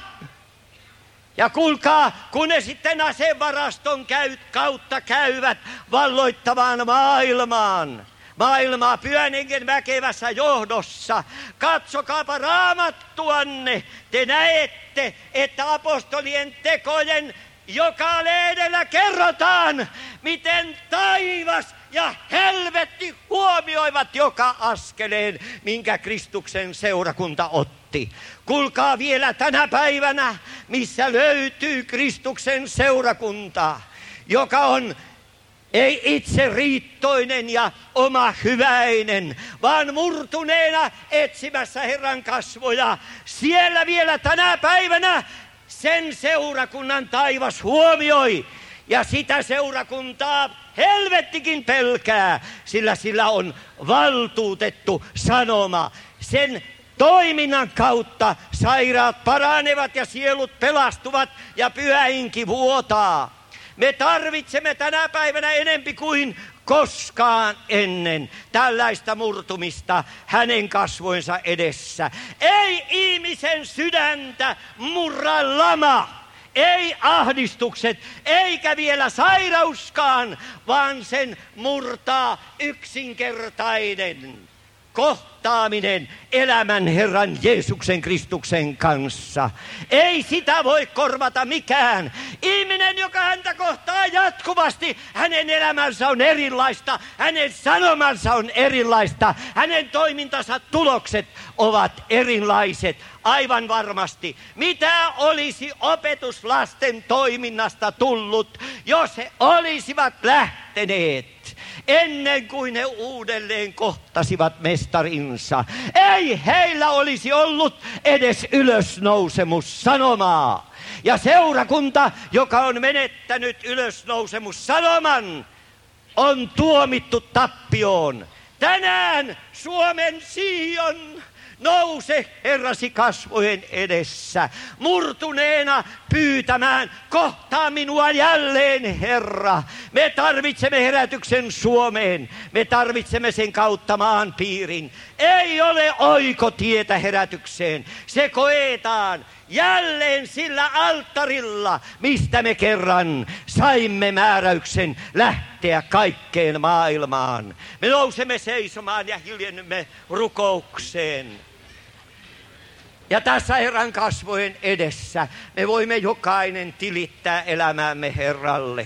Ja kuulkaa, kun ne sitten asevaraston kautta käyvät valloittamaan maailmaa Pyhän Hengen väkevässä johdossa. Katsokaapa Raamattuanne. Te näette, että apostolien tekojen joka lehdellä kerrotaan, miten taivas ja helvetti huomioivat joka askeleen, minkä Kristuksen seurakunta otti. Kuulkaa vielä tänä päivänä, missä löytyy Kristuksen seurakunta, joka on ei itse riittoinen ja oma hyväinen, vaan murtuneena etsimässä Herran kasvoja. Siellä vielä tänä päivänä sen seurakunnan taivas huomioi. Ja sitä seurakuntaa helvettikin pelkää, sillä sillä on valtuutettu sanoma. Sen toiminnan kautta sairaat paranevat ja sielut pelastuvat ja Pyhä Henki vuotaa. Me tarvitsemme tänä päivänä enempi kuin koskaan ennen tällaista murtumista hänen kasvoinsa edessä. Ei ihmisen sydäntä murra lama, ei ahdistukset, eikä vielä sairauskaan, vaan sen murtaa yksinkertainen kohtaaminen elämän Herran Jeesuksen Kristuksen kanssa. Ei sitä voi korvata mikään. Ihminen, joka häntä kohtaa jatkuvasti, hänen elämänsä on erilaista, hänen sanomansa on erilaista, hänen toimintansa tulokset ovat erilaiset. Aivan varmasti. Mitä olisi opetuslasten toiminnasta tullut, jos he olisivat lähteneet ennen kuin he uudelleen kohtasivat mestarinsa? Ei heillä olisi ollut edes ylösnousemussanomaa. Ja seurakunta, joka on menettänyt ylösnousemussanoman, on tuomittu tappioon. Tänään Suomen Sion, nouse Herrasi kasvojen edessä, murtuneena pyytämään, kohtaa minua jälleen Herra. Me tarvitsemme herätyksen Suomeen, me tarvitsemme sen kautta maan piirin. Ei ole oikotietä herätykseen, se koetaan jälleen sillä alttarilla, mistä me kerran saimme määräyksen lähteä kaikkeen maailmaan. Me nousemme seisomaan ja hiljennymme rukoukseen. Ja tässä Herran kasvojen edessä me voimme jokainen tilittää elämäämme Herralle.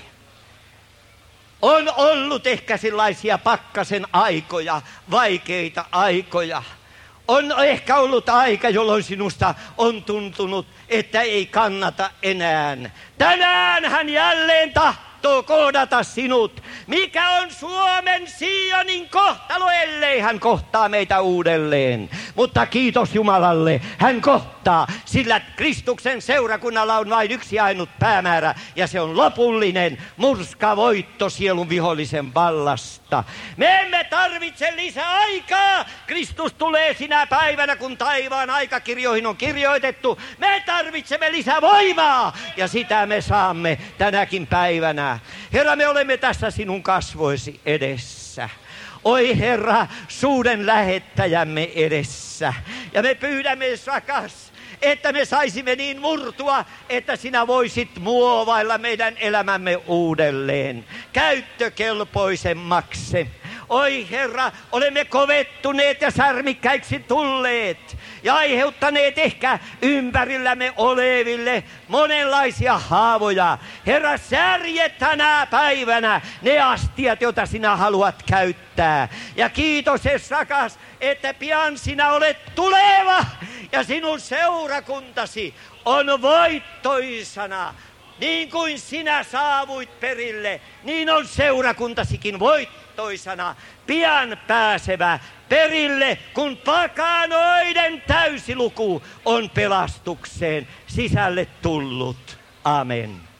On ollut ehkä sellaisia pakkasen aikoja, vaikeita aikoja. On ehkä ollut aika, jolloin sinusta on tuntunut, että ei kannata enää. Tänään hän jälleen tahtoo kohdata sinut. Mikä on Suomen Sionin kohtalo, ellei hän kohtaa meitä uudelleen? Mutta kiitos Jumalalle, hän kohtaa, sillä Kristuksen seurakunnalla on vain yksi ainut päämäärä, ja se on lopullinen murskavoitto sielun vihollisen vallasta. Me emme tarvitse lisää aikaa. Kristus tulee sinä päivänä, kun taivaan aikakirjoihin on kirjoitettu. Me tarvitsemme lisää voimaa, ja sitä me saamme tänäkin päivänä. Herra, me olemme tässä sinun kasvoisi edessä. Oi Herra, suuden lähettäjämme edessä. Ja me pyydämme, rakas, että me saisimme niin murtua, että sinä voisit muovailla meidän elämämme uudelleen käyttökelpoisemmaksi. Oi Herra, olemme kovettuneet ja särmikkäiksi tulleet ja aiheuttaneet ehkä ympärillämme oleville monenlaisia haavoja. Herra, särje tänä päivänä ne astiat, joita sinä haluat käyttää. Ja kiitos, rakas, että pian sinä olet tuleva ja sinun seurakuntasi on voittoisana. Niin kuin sinä saavuit perille, niin on seurakuntasikin voittoisana, pian pääsevä perille, kun pakanoiden täysiluku on pelastukseen sisälle tullut. Amen.